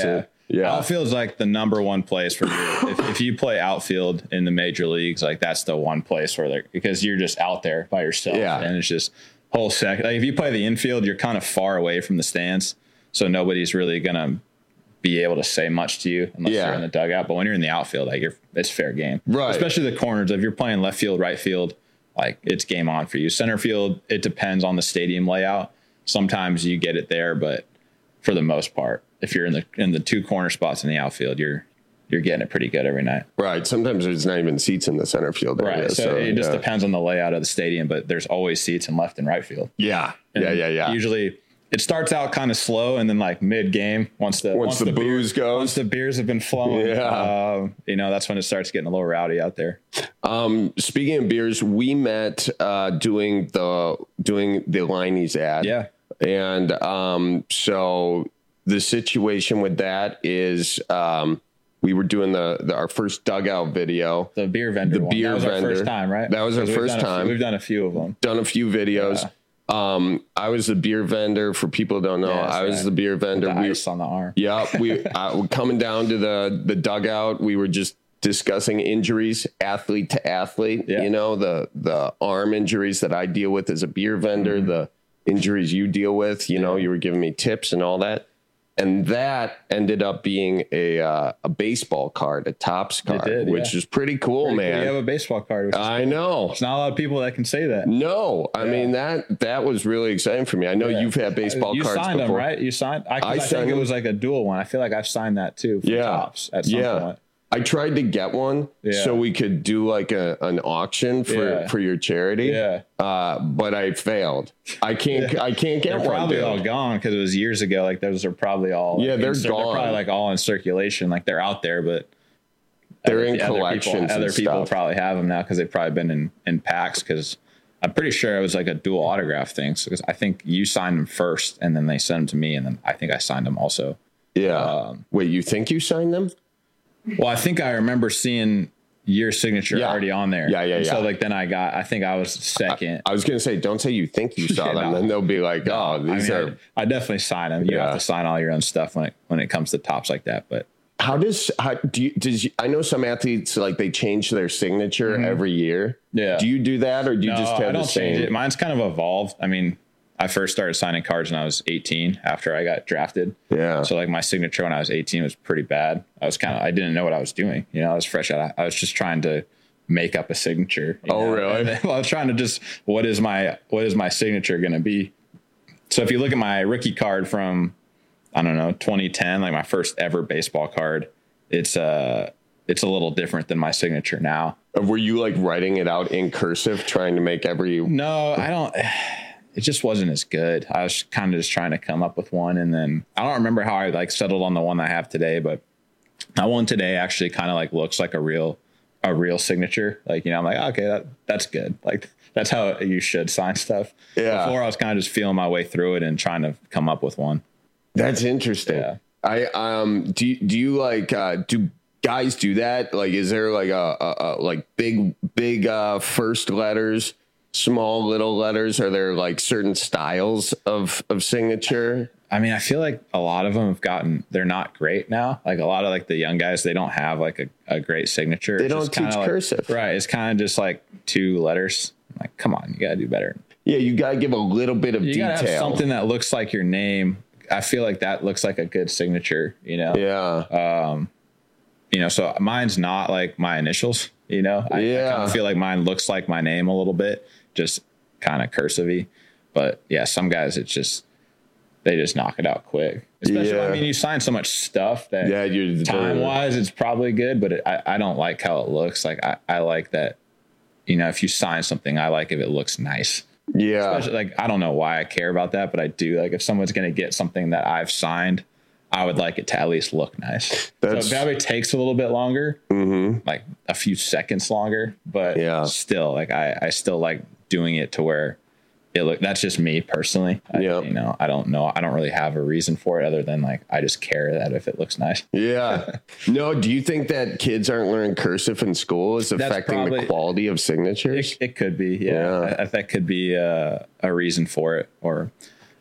Yeah. Outfield is like the number one place for you. If, if you play outfield in the major leagues, like that's the one place where they're, because you're just out there by yourself. Yeah. And it's just whole second. Like if you play the infield, you're kind of far away from the stands. So nobody's really going to be able to say much to you unless Yeah. you're in the dugout. But when you're in the outfield, like you're, it's fair game. Right. Especially the corners. If you're playing left field, right field, like it's game on for you. Center field, it depends on the stadium layout. Sometimes you get it there, but for the most part, if you're in the in the two corner spots in the outfield, you're you're getting it pretty good every night. Right. Sometimes there's not even seats in the center field area. Right. So, so it just yeah. depends on the layout of the stadium, but there's always seats in left and right field. Yeah. And yeah. Yeah. Yeah. Usually it starts out kind of slow, and then like mid game, once the Once the booze beer, goes. once the beers have been flowing, Yeah. uh, you know, that's when it starts getting a little rowdy out there. Um, speaking of beers, we met uh, doing the doing the Liney's ad. Yeah. And um, so the situation with that is um, we were doing the, the our first dugout video. The beer vendor. The one. beer that was vendor. our first time, right? That was our Because we've first done a few- time. we've done a few of them. Done a few videos. Yeah. Um, I was the beer vendor. For people who don't know, Yeah, that's I was right. the beer vendor. With the we, ice on the arm. Yeah, we uh, we're coming down to the the dugout. We were just discussing injuries, athlete to athlete. Yeah. You know, the the arm injuries that I deal with as a beer vendor, Mm-hmm. the injuries you deal with. You know, you were giving me tips and all that. And that ended up being a uh, a baseball card, a Topps card, did, which yeah. is pretty cool, Pretty cool. man. You have a baseball card. Which is I cool. know. There's not a lot of people that can say that. No, I mean that that was really exciting for me. I know Yeah. you've had baseball you cards signed before, them, right? You signed. I, 'cause I I, signed think it them. was like a dual one. I feel like I've signed that too. For Yeah. Tops at some yeah. point. I tried to get one Yeah. so we could do like a an auction for, Yeah. for your charity. Yeah. Uh, but I failed. I can't I can't get They're one. probably dude. all gone because it was years ago. Like those are probably all. Yeah, like, they're in cir- gone. They're probably like all in circulation. Like they're out there, but They're other- in other collections People, and other people stuff. probably have them now because they've probably been in in packs. Because I'm pretty sure it was like a dual autograph thing. Because I think you signed them first, and then they sent them to me, and then I think I signed them also. Yeah. Um, Wait, you think you signed them? Well, I think I remember seeing your signature Yeah. already on there. Yeah, yeah, And yeah. So like then I got, I think I was second. I was gonna say, don't say you think you saw Yeah, them, no. then they'll be like, oh, I, these mean, are. I, I definitely sign them. You Yeah. have to sign all your own stuff when it when it comes to tops like that. But How does how do you does you, I know some athletes like they change their signature Mhm. every year. Yeah. Do you do that or do you no, just have I the don't same? change it. Mine's kind of evolved. I mean, I first started signing cards when I was eighteen after I got drafted. Yeah. So like my signature when I was eighteen was pretty bad. I was kind of, I didn't know what I was doing. You know, I was fresh out. I was just trying to make up a signature. you Oh, know? really? And then, well, I was trying to just, what is my, what is my signature going to be? So if you look at my rookie card from, I don't know, twenty ten, like my first ever baseball card, it's uh it's a little different than my signature now. Were you like writing it out in cursive, trying to make every? No, I don't. It just wasn't as good. I was kind of just trying to come up with one, and then I don't remember how I like settled on the one I have today, but that one today actually kind of like looks like a real a real signature. Like, you know, I'm like, okay, that that's good. Like that's how you should sign stuff. Yeah. Before I was kind of just feeling my way through it and trying to come up with one. That's interesting. Yeah. I um do you- do you like uh do guys do that? Like, is there like a, a, a like big big uh first letters, small little letters? Are there like certain styles of of signature? I mean, I feel like a lot of them have gotten, they're not great now. Like a lot of like the young guys, they don't have like a, a great signature. They It's don't just kinda teach like- cursive. Right. It's kind of just like two letters. I'm like, come on, you got to do better. Yeah, you gotta give a little bit of You got to detail. have something that looks like your name. I feel like that looks like a good signature, you know? Yeah. Um, you know, so mine's not like my initials, you know? I, Yeah. I kind of feel like mine looks like my name a little bit, just kind of cursive-y. But yeah, some guys, it's just, they just knock it out quick. Especially, Yeah. I mean, you sign so much stuff that Yeah, you're time wise, it's probably good, but it, I, I don't like how it looks. Like, I, I like that, you know, if you sign something, I like if it looks nice. Yeah. Especially, like, I don't know why I care about that, but I do. Like, if someone's going to get something that I've signed, I would like it to at least look nice. That's- so it probably takes a little bit longer, Mm-hmm. like a few seconds longer, but Yeah. still, like, I, I still like doing it to where it look, that's just me personally. I, Yeah. You know, I don't know. I don't really have a reason for it other than like, I just care that if it looks nice. Yeah. No, do you think that kids aren't learning cursive in school is That's affecting probably- the quality of signatures? It, it could be. Yeah. Yeah. I, I, that could be uh, a reason for it. Or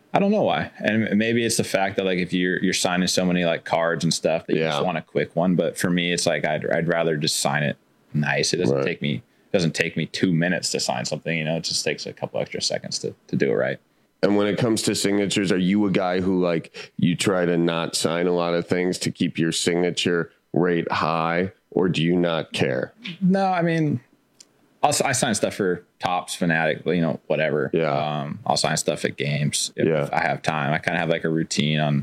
I don't know why. And maybe it's the fact that like if you're you're signing so many like cards and stuff that you Yeah. just want a quick one. But for me, it's like I'd I'd rather just sign it nice. It doesn't Right. take me it doesn't take me two minutes to sign something. You know, it just takes a couple extra seconds to to do it right. And when it comes to signatures, are you a guy who like you try to not sign a lot of things to keep your signature rate high, or do you not care? No, I mean, I'll, I sign stuff for Tops, Fanatic, you know, whatever. Yeah. Um, I'll sign stuff at games if Yeah. I have time. I kind of have like a routine on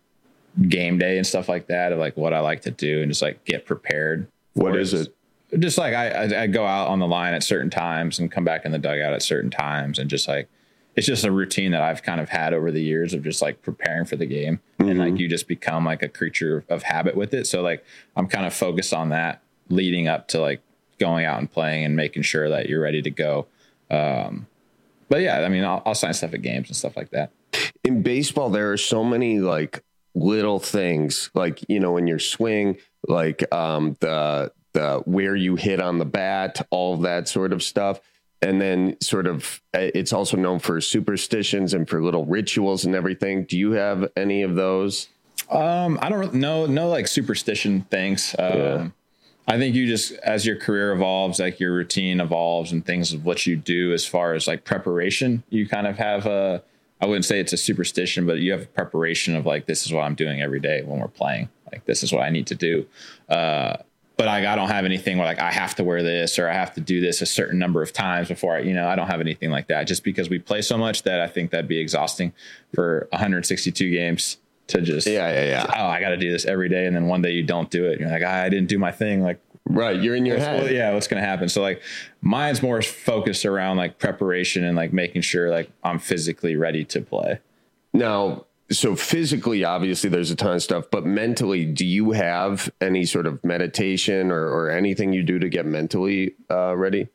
game day and stuff like that of like what I like to do and just like get prepared. What is it? Just like I, I, I go out on the line at certain times and come back in the dugout at certain times, and just like it's just a routine that I've kind of had over the years of just like preparing for the game. Mm-hmm. And like you just become like a creature of habit with it. So like I'm kind of focused on that leading up to like going out and playing and making sure that you're ready to go. Um, but yeah, I mean, I'll, I'll sign stuff at games and stuff like that. In baseball, there are so many like little things, like, you know, in your swing, like um, the the where you hit on the bat, all of that sort of stuff. And then sort of it's also known for superstitions and for little rituals and everything. Do you have any of those? Um, I don't know, no like superstition things. Um, Yeah. I think you just, as your career evolves, like your routine evolves and things of what you do as far as like preparation, you kind of have a, I wouldn't say it's a superstition, but you have a preparation of like, this is what I'm doing every day when we're playing. Like, this is what I need to do. Uh, but I, I don't have anything where like, I have to wear this or I have to do this a certain number of times before I, you know, I don't have anything like that just because we play so much that I think that'd be exhausting for one hundred sixty-two games. To just, yeah, yeah, yeah. Oh, I got to do this every day. And then one day you don't do it. You're like, ah, I didn't do my thing. Like, right. You're in your what's, head. well, yeah. What's going to happen? So like mine's more focused around like preparation and like making sure like I'm physically ready to play. Now, so physically, obviously there's a ton of stuff, but mentally, do you have any sort of meditation or, or anything you do to get mentally uh, ready?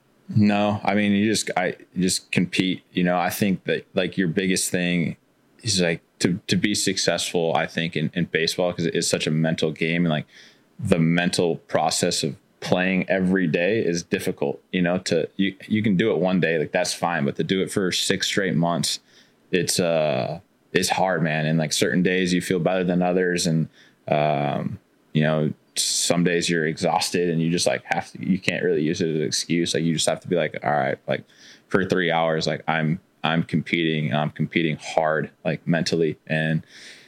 No, I mean, you just, I you just compete, you know, I think that like your biggest thing is like, to, to be successful, I think in, in baseball, because it's such a mental game and like the mental process of playing every day is difficult, you know, to, you, you can do it one day, like that's fine, but to do it for six straight months, it's, uh, it's hard, man. And like certain days you feel better than others. And, um, you know, some days you're exhausted and you just like have to, you can't really use it as an excuse. Like you just have to be like, all right, like for three hours, like I'm, I'm competing, I'm competing hard, like mentally. And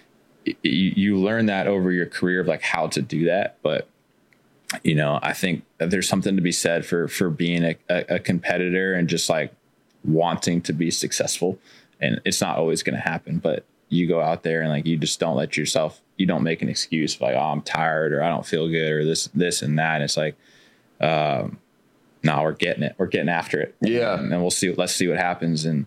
y- you learn that over your career of like how to do that. But, you know, I think that there's something to be said for, for being a, a, a competitor and just like wanting to be successful. And it's not always going to happen, but you go out there and like, you just don't let yourself, you don't make an excuse like, oh, I'm tired or I don't feel good or this, this and that. And it's like, um, no, we're getting it. We're getting after it. Yeah. And then we'll see. Let's see what happens. And,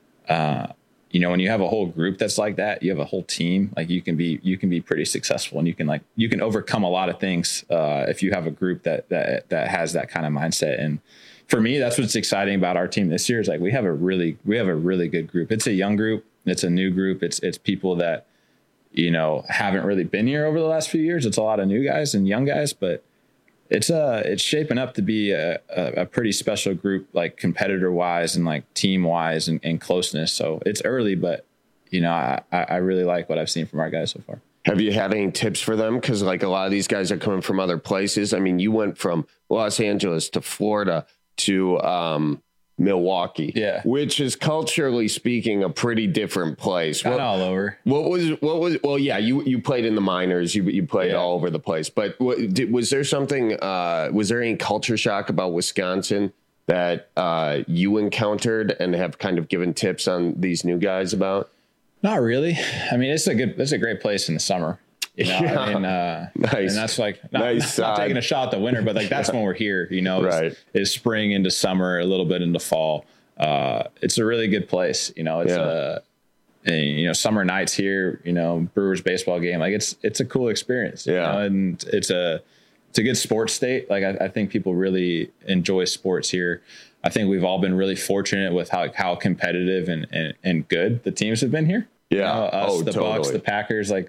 uh, you know, when you have a whole group that's like that, you have a whole team, like you can be, you can be pretty successful and you can like, you can overcome a lot of things. Uh, if you have a group that, that, that has that kind of mindset. And for me, that's what's exciting about our team this year is like, we have a really, we have a really good group. It's a young group. It's a new group. It's, it's people that, you know, haven't really been here over the last few years. It's a lot of new guys and young guys, but it's uh it's shaping up to be a, a, a pretty special group, like competitor wise and like team wise and, and closeness. So it's early, but you know, I, I really like what I've seen from our guys so far. Have you had any tips for them? Because like a lot of these guys are coming from other places. I mean, you went from Los Angeles to Florida to um, Milwaukee, yeah, which is culturally speaking a pretty different place. Kind of all over. What was what was well, yeah, you you played in the minors, you you played yeah. all over the place. But what, did, was there something? Uh, was there any culture shock about Wisconsin that uh, you encountered and have kind of given tips on these new guys about? Not really. I mean, it's a good, it's a great place in the summer. You know, yeah. I mean, uh, nice. And that's like not, nice not, not taking a shot at the winter, but like that's when we're here. You know, right? Is, is spring into summer, a little bit into fall. Uh, it's a really good place. You know, it's yeah. a and, you know summer nights here. You know, Brewers baseball game. Like it's it's a cool experience. Yeah, you know? And it's a it's a good sports state. Like I, I think people really enjoy sports here. I think we've all been really fortunate with how how competitive and and, and good the teams have been here. Yeah, you know, us, oh, the totally. Bucks, the Packers, like.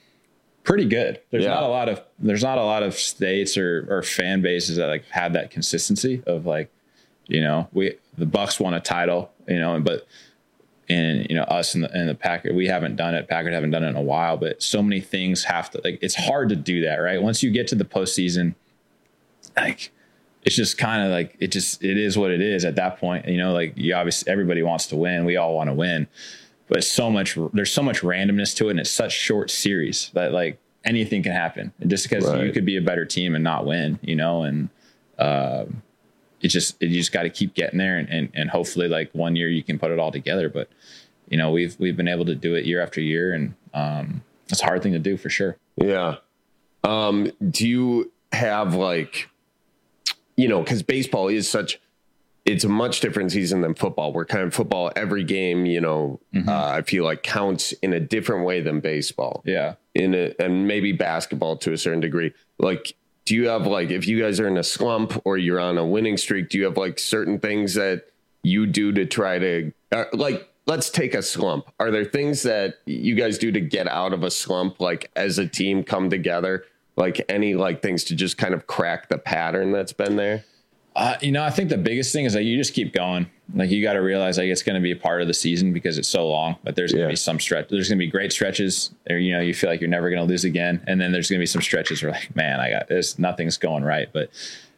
Pretty good. There's yeah. not a lot of there's not a lot of states or, or fan bases that like have that consistency of like, you know, we the Bucks won a title, you know, but and, you know, us and the, and the Packers, we haven't done it. Packers haven't done it in a while, but so many things have to, like, it's hard to do that, right? Once you get to the postseason, like, it's just kind of like, it just, it is what it is at that point. You know, like, you obviously, everybody wants to win. We all want to win, but so much, there's so much randomness to it. And it's such short series that, like, anything can happen just because right. you could be a better team and not win, you know? And, um, It just, it, you just got to keep getting there, and, and, and hopefully, like, one year you can put it all together. But, you know, we've, we've been able to do it year after year, and um, it's a hard thing to do for sure. Yeah. Um, do you have, like, you know, because baseball is such, it's a much different season than football. We're kind of football, every game, you know, mm-hmm. uh, I feel like counts in a different way than baseball. Yeah. In a, and maybe basketball to a certain degree. Like, do you have, like, if you guys are in a slump or you're on a winning streak, do you have, like, certain things that you do to try to, uh, like, let's take a slump. Are there things that you guys do to get out of a slump, like, as a team come together? Like, any, like, things to just kind of crack the pattern that's been there? Uh, you know, I think the biggest thing is that you just keep going. Like, you got to realize, like, it's going to be a part of the season because it's so long, but there's going to yeah. be some stretch. There's going to be great stretches there. You know, you feel like you're never going to lose again. And then there's going to be some stretches where, like, man, I got this, nothing's going right. But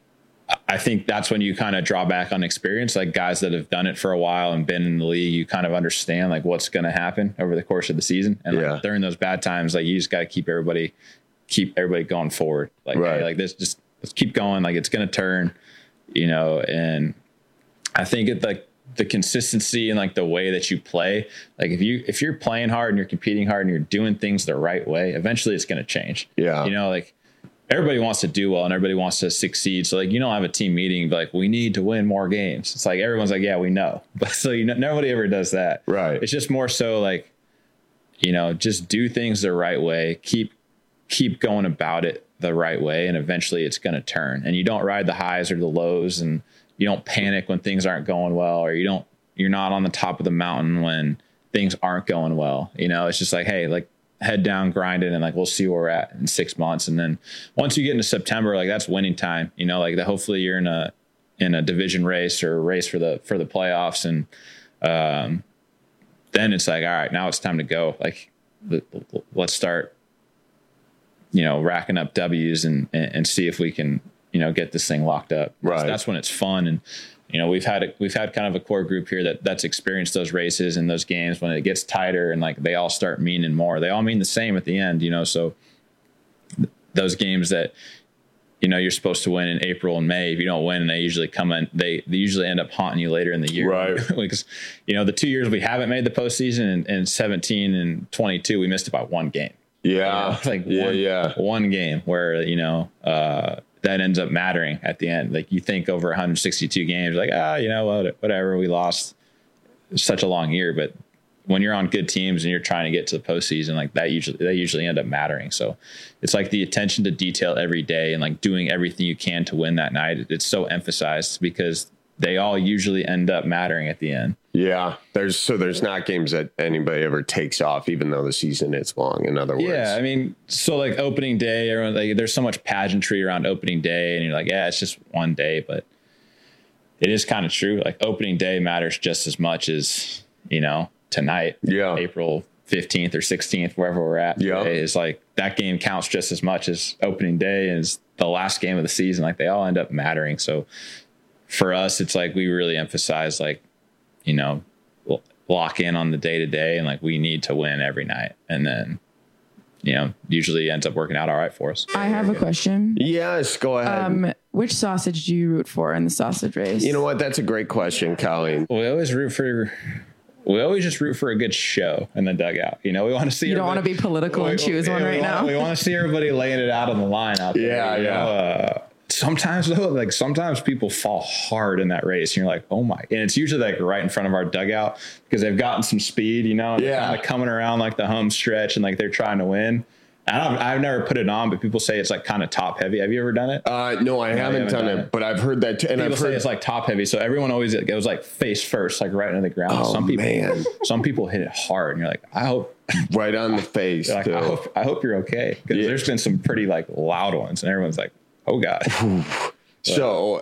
I think that's when you kind of draw back on experience, like guys that have done it for a while and been in the league, you kind of understand, like, what's going to happen over the course of the season. And yeah. like, during those bad times, like, you just got to keep everybody, keep everybody going forward. Like, right. hey, like this, just let's keep going. Like, it's going to turn. You know, and I think it like the consistency and like the way that you play, like if you if you're playing hard and you're competing hard and you're doing things the right way, eventually it's going to change. Yeah. You know, like everybody wants to do well and everybody wants to succeed. So like you don't have a team meeting, but like we need to win more games. It's like everyone's like, yeah, we know. But so you know, nobody ever does that. Right. It's just more so like, you know, just do things the right way. Keep keep going about it the right way, and eventually it's going to turn. And you don't ride the highs or the lows, and you don't panic when things aren't going well, or you don't you're not on the top of the mountain when things aren't going well. You know, it's just like, hey, like head down, grind it, and like we'll see where we're at in six months. And then once you get into September, like that's winning time. You know, like the, hopefully you're in a in a division race or a race for the for the playoffs, and um, then it's like, all right, now it's time to go. Like let's start, you know, racking up W's and, and, and see if we can, you know, get this thing locked up. Right. That's when it's fun. And, you know, we've had, a, we've had kind of a core group here that that's experienced those races and those games when it gets tighter and like they all start meaning more. They all mean the same at the end, you know? So th- those games that, you know, you're supposed to win in April and May, if you don't win, and they usually come in, they, they usually end up haunting you later in the year. Right. Because, you know, the two years we haven't made the postseason in, in seventeen and twenty-two, we missed about one game. Yeah. You know, like yeah, one, yeah. one game where, you know, uh, that ends up mattering at the end. Like you think over one hundred sixty-two games, like, ah, you know what, whatever, we lost such a long year. But when you're on good teams and you're trying to get to the postseason, like that usually, they usually end up mattering. So it's like the attention to detail every day and like doing everything you can to win that night. It's so emphasized because they all usually end up mattering at the end. Yeah. There's so there's not games that anybody ever takes off, even though the season is long, in other words. Yeah. I mean, so like opening day, everyone, like there's so much pageantry around opening day and you're like, yeah, it's just one day, but it is kind of true. Like opening day matters just as much as, you know, tonight, yeah, April fifteenth or sixteenth, wherever we're at. Yeah. Is like that game counts just as much as opening day is the last game of the season. Like they all end up mattering. So for us, it's like we really emphasize like, you know, lock in on the day to day and like we need to win every night. And then, you know, usually ends up working out all right for us. I have a question. Yes, go ahead. Um, which sausage do you root for in the sausage race? You know what? That's a great question, Colleen. We always root for... We always just root for a good show in the dugout. You know, we want to see. You don't want to be political we, and choose we, one right we now. Want, we want to see everybody laying it out on the line out there. Yeah, you yeah. know? uh, sometimes though, like sometimes people fall hard in that race, and you're like, oh my! And it's usually like right in front of our dugout because they've gotten some speed. You know, and yeah, they're kind of coming around like the home stretch, and like they're trying to win. I don't, I've never put it on, but people say it's like kind of top heavy. Have you ever done it? Uh, no, I no, haven't, haven't done, done it, it, but I've heard that. T- and people I've say heard it's like top heavy, so everyone always goes like face first, like right into the ground. Oh, some people, man. some people hit it hard, and you're like, I hope right on the face. Like, I hope, I hope you're okay because yeah. there's been some pretty like loud ones, and everyone's like, oh god. So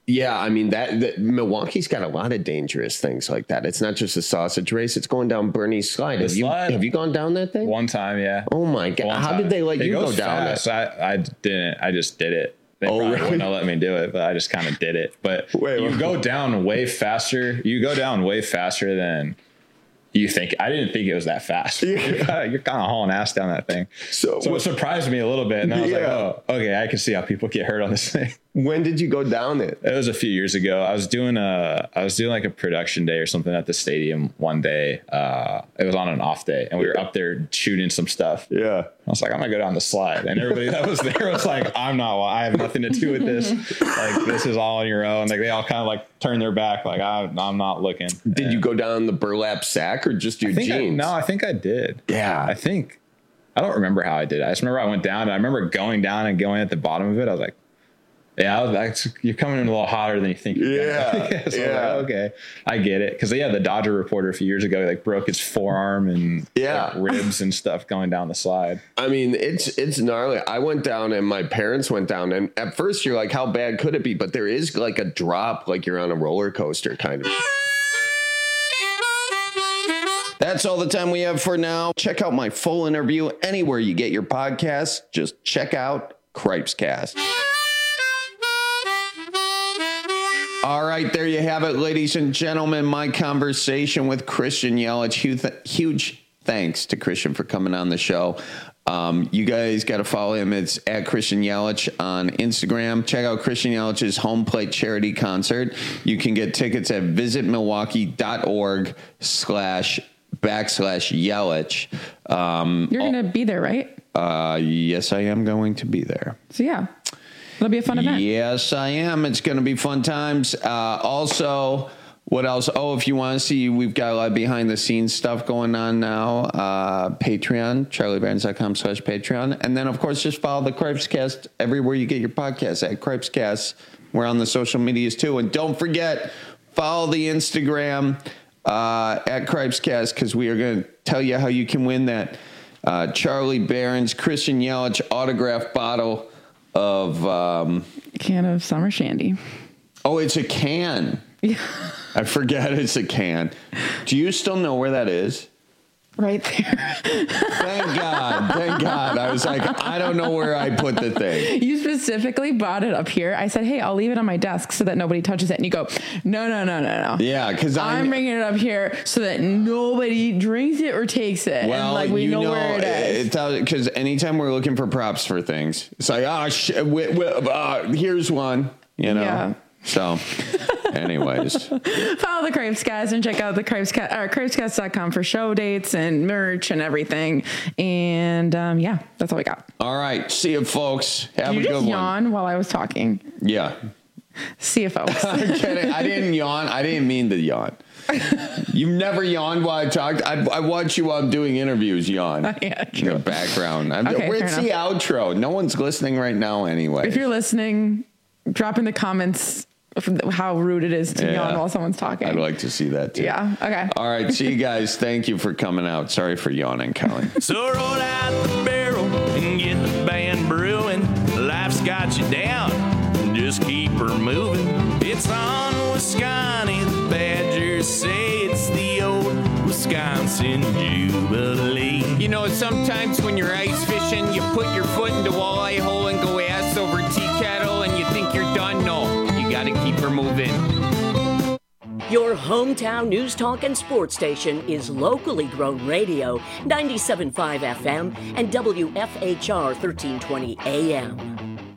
Yeah, I mean that, that Milwaukee's got a lot of dangerous things like that. It's not just a sausage race; it's going down Bernie's slide. The Have you slide? have you gone down that thing? One time, yeah. Oh my god! One How time. did they let It you go goes down fast. it? I, I didn't. I just did it. They Oh, probably really? wouldn't have let me do it, but I just kind of did it. But Wait, you wait. go down way faster. You go down way faster than you think. I didn't think it was that fast. You're kind of hauling ass down that thing. So, So it surprised me a little bit. And I was like, Yeah. oh, okay, I can see how people get hurt on this thing. When did you go down it? It was a few years ago. I was doing a, I was doing like a production day or something at the stadium one day. Uh, it was on an off day, and we were up there shooting some stuff. Yeah, I was like, I'm gonna go down the slide, and everybody that was there was like, I'm not. I have nothing to do with this. Like, this is all on your own. Like, they all kind of like turned their back. Like, I, I'm not looking. Did And you go down the burlap sack or just your I think I- jeans? no, I think I did. Yeah, I think. I don't remember how I did it. I just remember I went down, and I remember going down and going at the bottom of it. I was like, yeah, I was like, you're coming in a little hotter than you think. You're Yeah, gonna. So I was yeah. like, okay, I get it. Because yeah, the Dodger reporter a few years ago like broke his forearm and Yeah. like, ribs and stuff going down the slide. I mean, it's it's gnarly. I went down and my parents went down, and at first you're like, how bad could it be? But there is like a drop, like you're on a roller coaster kind of. That's all the time we have for now. Check out my full interview anywhere you get your podcasts. Just check out Cripescast. All right, there you have it, ladies and gentlemen. My conversation with Christian Yelich. Huge, huge thanks to Christian for coming on the show. Um, you guys got to follow him. It's at Christian Yelich on Instagram. Check out Christian Yelich's home plate charity concert. You can get tickets at visitmilwaukee.org slash backslash Yelich. Um, You're going to be there, right? uh, yes, I am going to be there. So, yeah. It'll be a fun event. Yes, I am. It's going to be fun times. Uh, also, what else? Oh, if you want to see, we've got a lot of behind the scenes stuff going on now. Uh, Patreon, charliebarnes.com slash Patreon. And then, of course, just follow the Cripescast everywhere you get your podcasts at Cripescast. We're on the social medias too. And don't forget, follow the Instagram uh, at Cripescast, because we are going to tell you how you can win that uh, Charlie Barron's Christian Yelich autograph bottle of um Can of summer shandy. Oh, it's a can. Yeah. I forget it's a can. Do you still know where that is? Right there. Thank God. Thank God. I was like, I don't know where I put the thing. You specifically brought it up here. I said, hey, I'll leave it on my desk so that nobody touches it. And you go, no, no, no, no, no. Yeah, because I'm I'm bringing it up here so that nobody drinks it or takes it. well, and like we you know, know, where it is. because anytime we're looking for props for things, it's like, oh, sh- w- w- uh, here's one, you know? Yeah. So, anyways. Follow the Cripescast and check out the Cripescast, or cripescast dot com for show dates and merch and everything. And um, yeah, that's all we got. All right. See you, folks. Have Did a you good just one. yawn while I was talking? Yeah. See you, folks. I'm kidding. I didn't yawn. I didn't mean to yawn. You've never yawned while I talked. I, I watch you while I'm doing interviews yawn. Yeah, in the background. I'm, Okay, where's fair the outro? No one's listening right now anyway. If you're listening, drop in the comments how rude it is to Yeah. yawn while someone's talking. I'd like to see that too. Yeah. Okay. All right. See you guys. Thank you for coming out. Sorry for yawning, Kelly. So roll out the barrel and get the band brewing. Life's got you down, just keep her moving. It's on Wisconsin, the Badgers say it's the old Wisconsin Jubilee. You know, sometimes when you're ice fishing, you put your foot in the walleye hole and go ass over tea kettle and you think you're done. No, you gotta keep her moving. Your hometown news talk and sports station is locally grown radio, ninety-seven point five F M and W F H R thirteen twenty A M.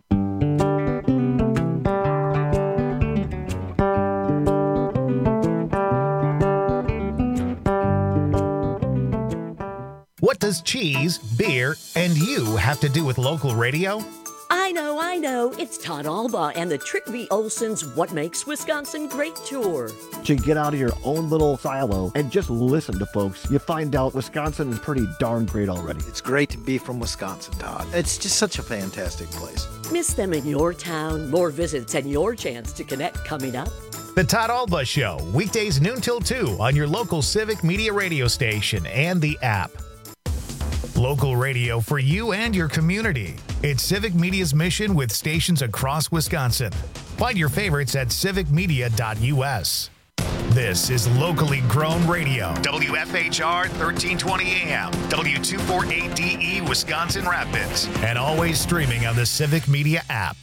What does cheese, beer, and you have to do with local radio? I know, I know. It's Todd Alba and the Trick V. Olson's What Makes Wisconsin Great tour. To get out of your own little silo and just listen to folks, you find out Wisconsin is pretty darn great already. It's great to be from Wisconsin, Todd. It's just such a fantastic place. Miss them in your town. More visits and your chance to connect coming up. The Todd Alba Show, weekdays noon till two on your local Civic Media radio station and the app. Local radio for you and your community. It's Civic Media's mission with stations across Wisconsin. Find your favorites at civic media dot U S. This is locally grown radio. W F H R thirteen twenty A M, W two forty-eight D E, Wisconsin Rapids, and always streaming on the Civic Media app.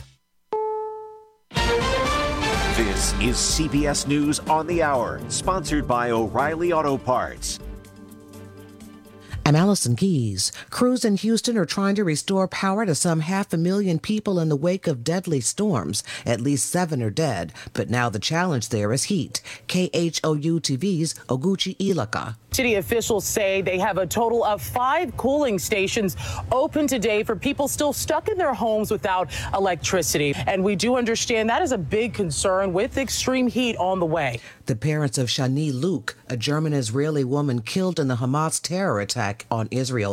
This is C B S News on the Hour, sponsored by O'Reilly Auto Parts. I'm Allison Keys. Crews in Houston are trying to restore power to some half a million people in the wake of deadly storms. At least seven are dead, but now the challenge there is heat. K H O U T V's Oguchi Ilaka. City officials say they have a total of five cooling stations open today for people still stuck in their homes without electricity. And we do understand that is a big concern with extreme heat on the way. The parents of Shani Luke, a German-Israeli woman killed in the Hamas terror attack on Israel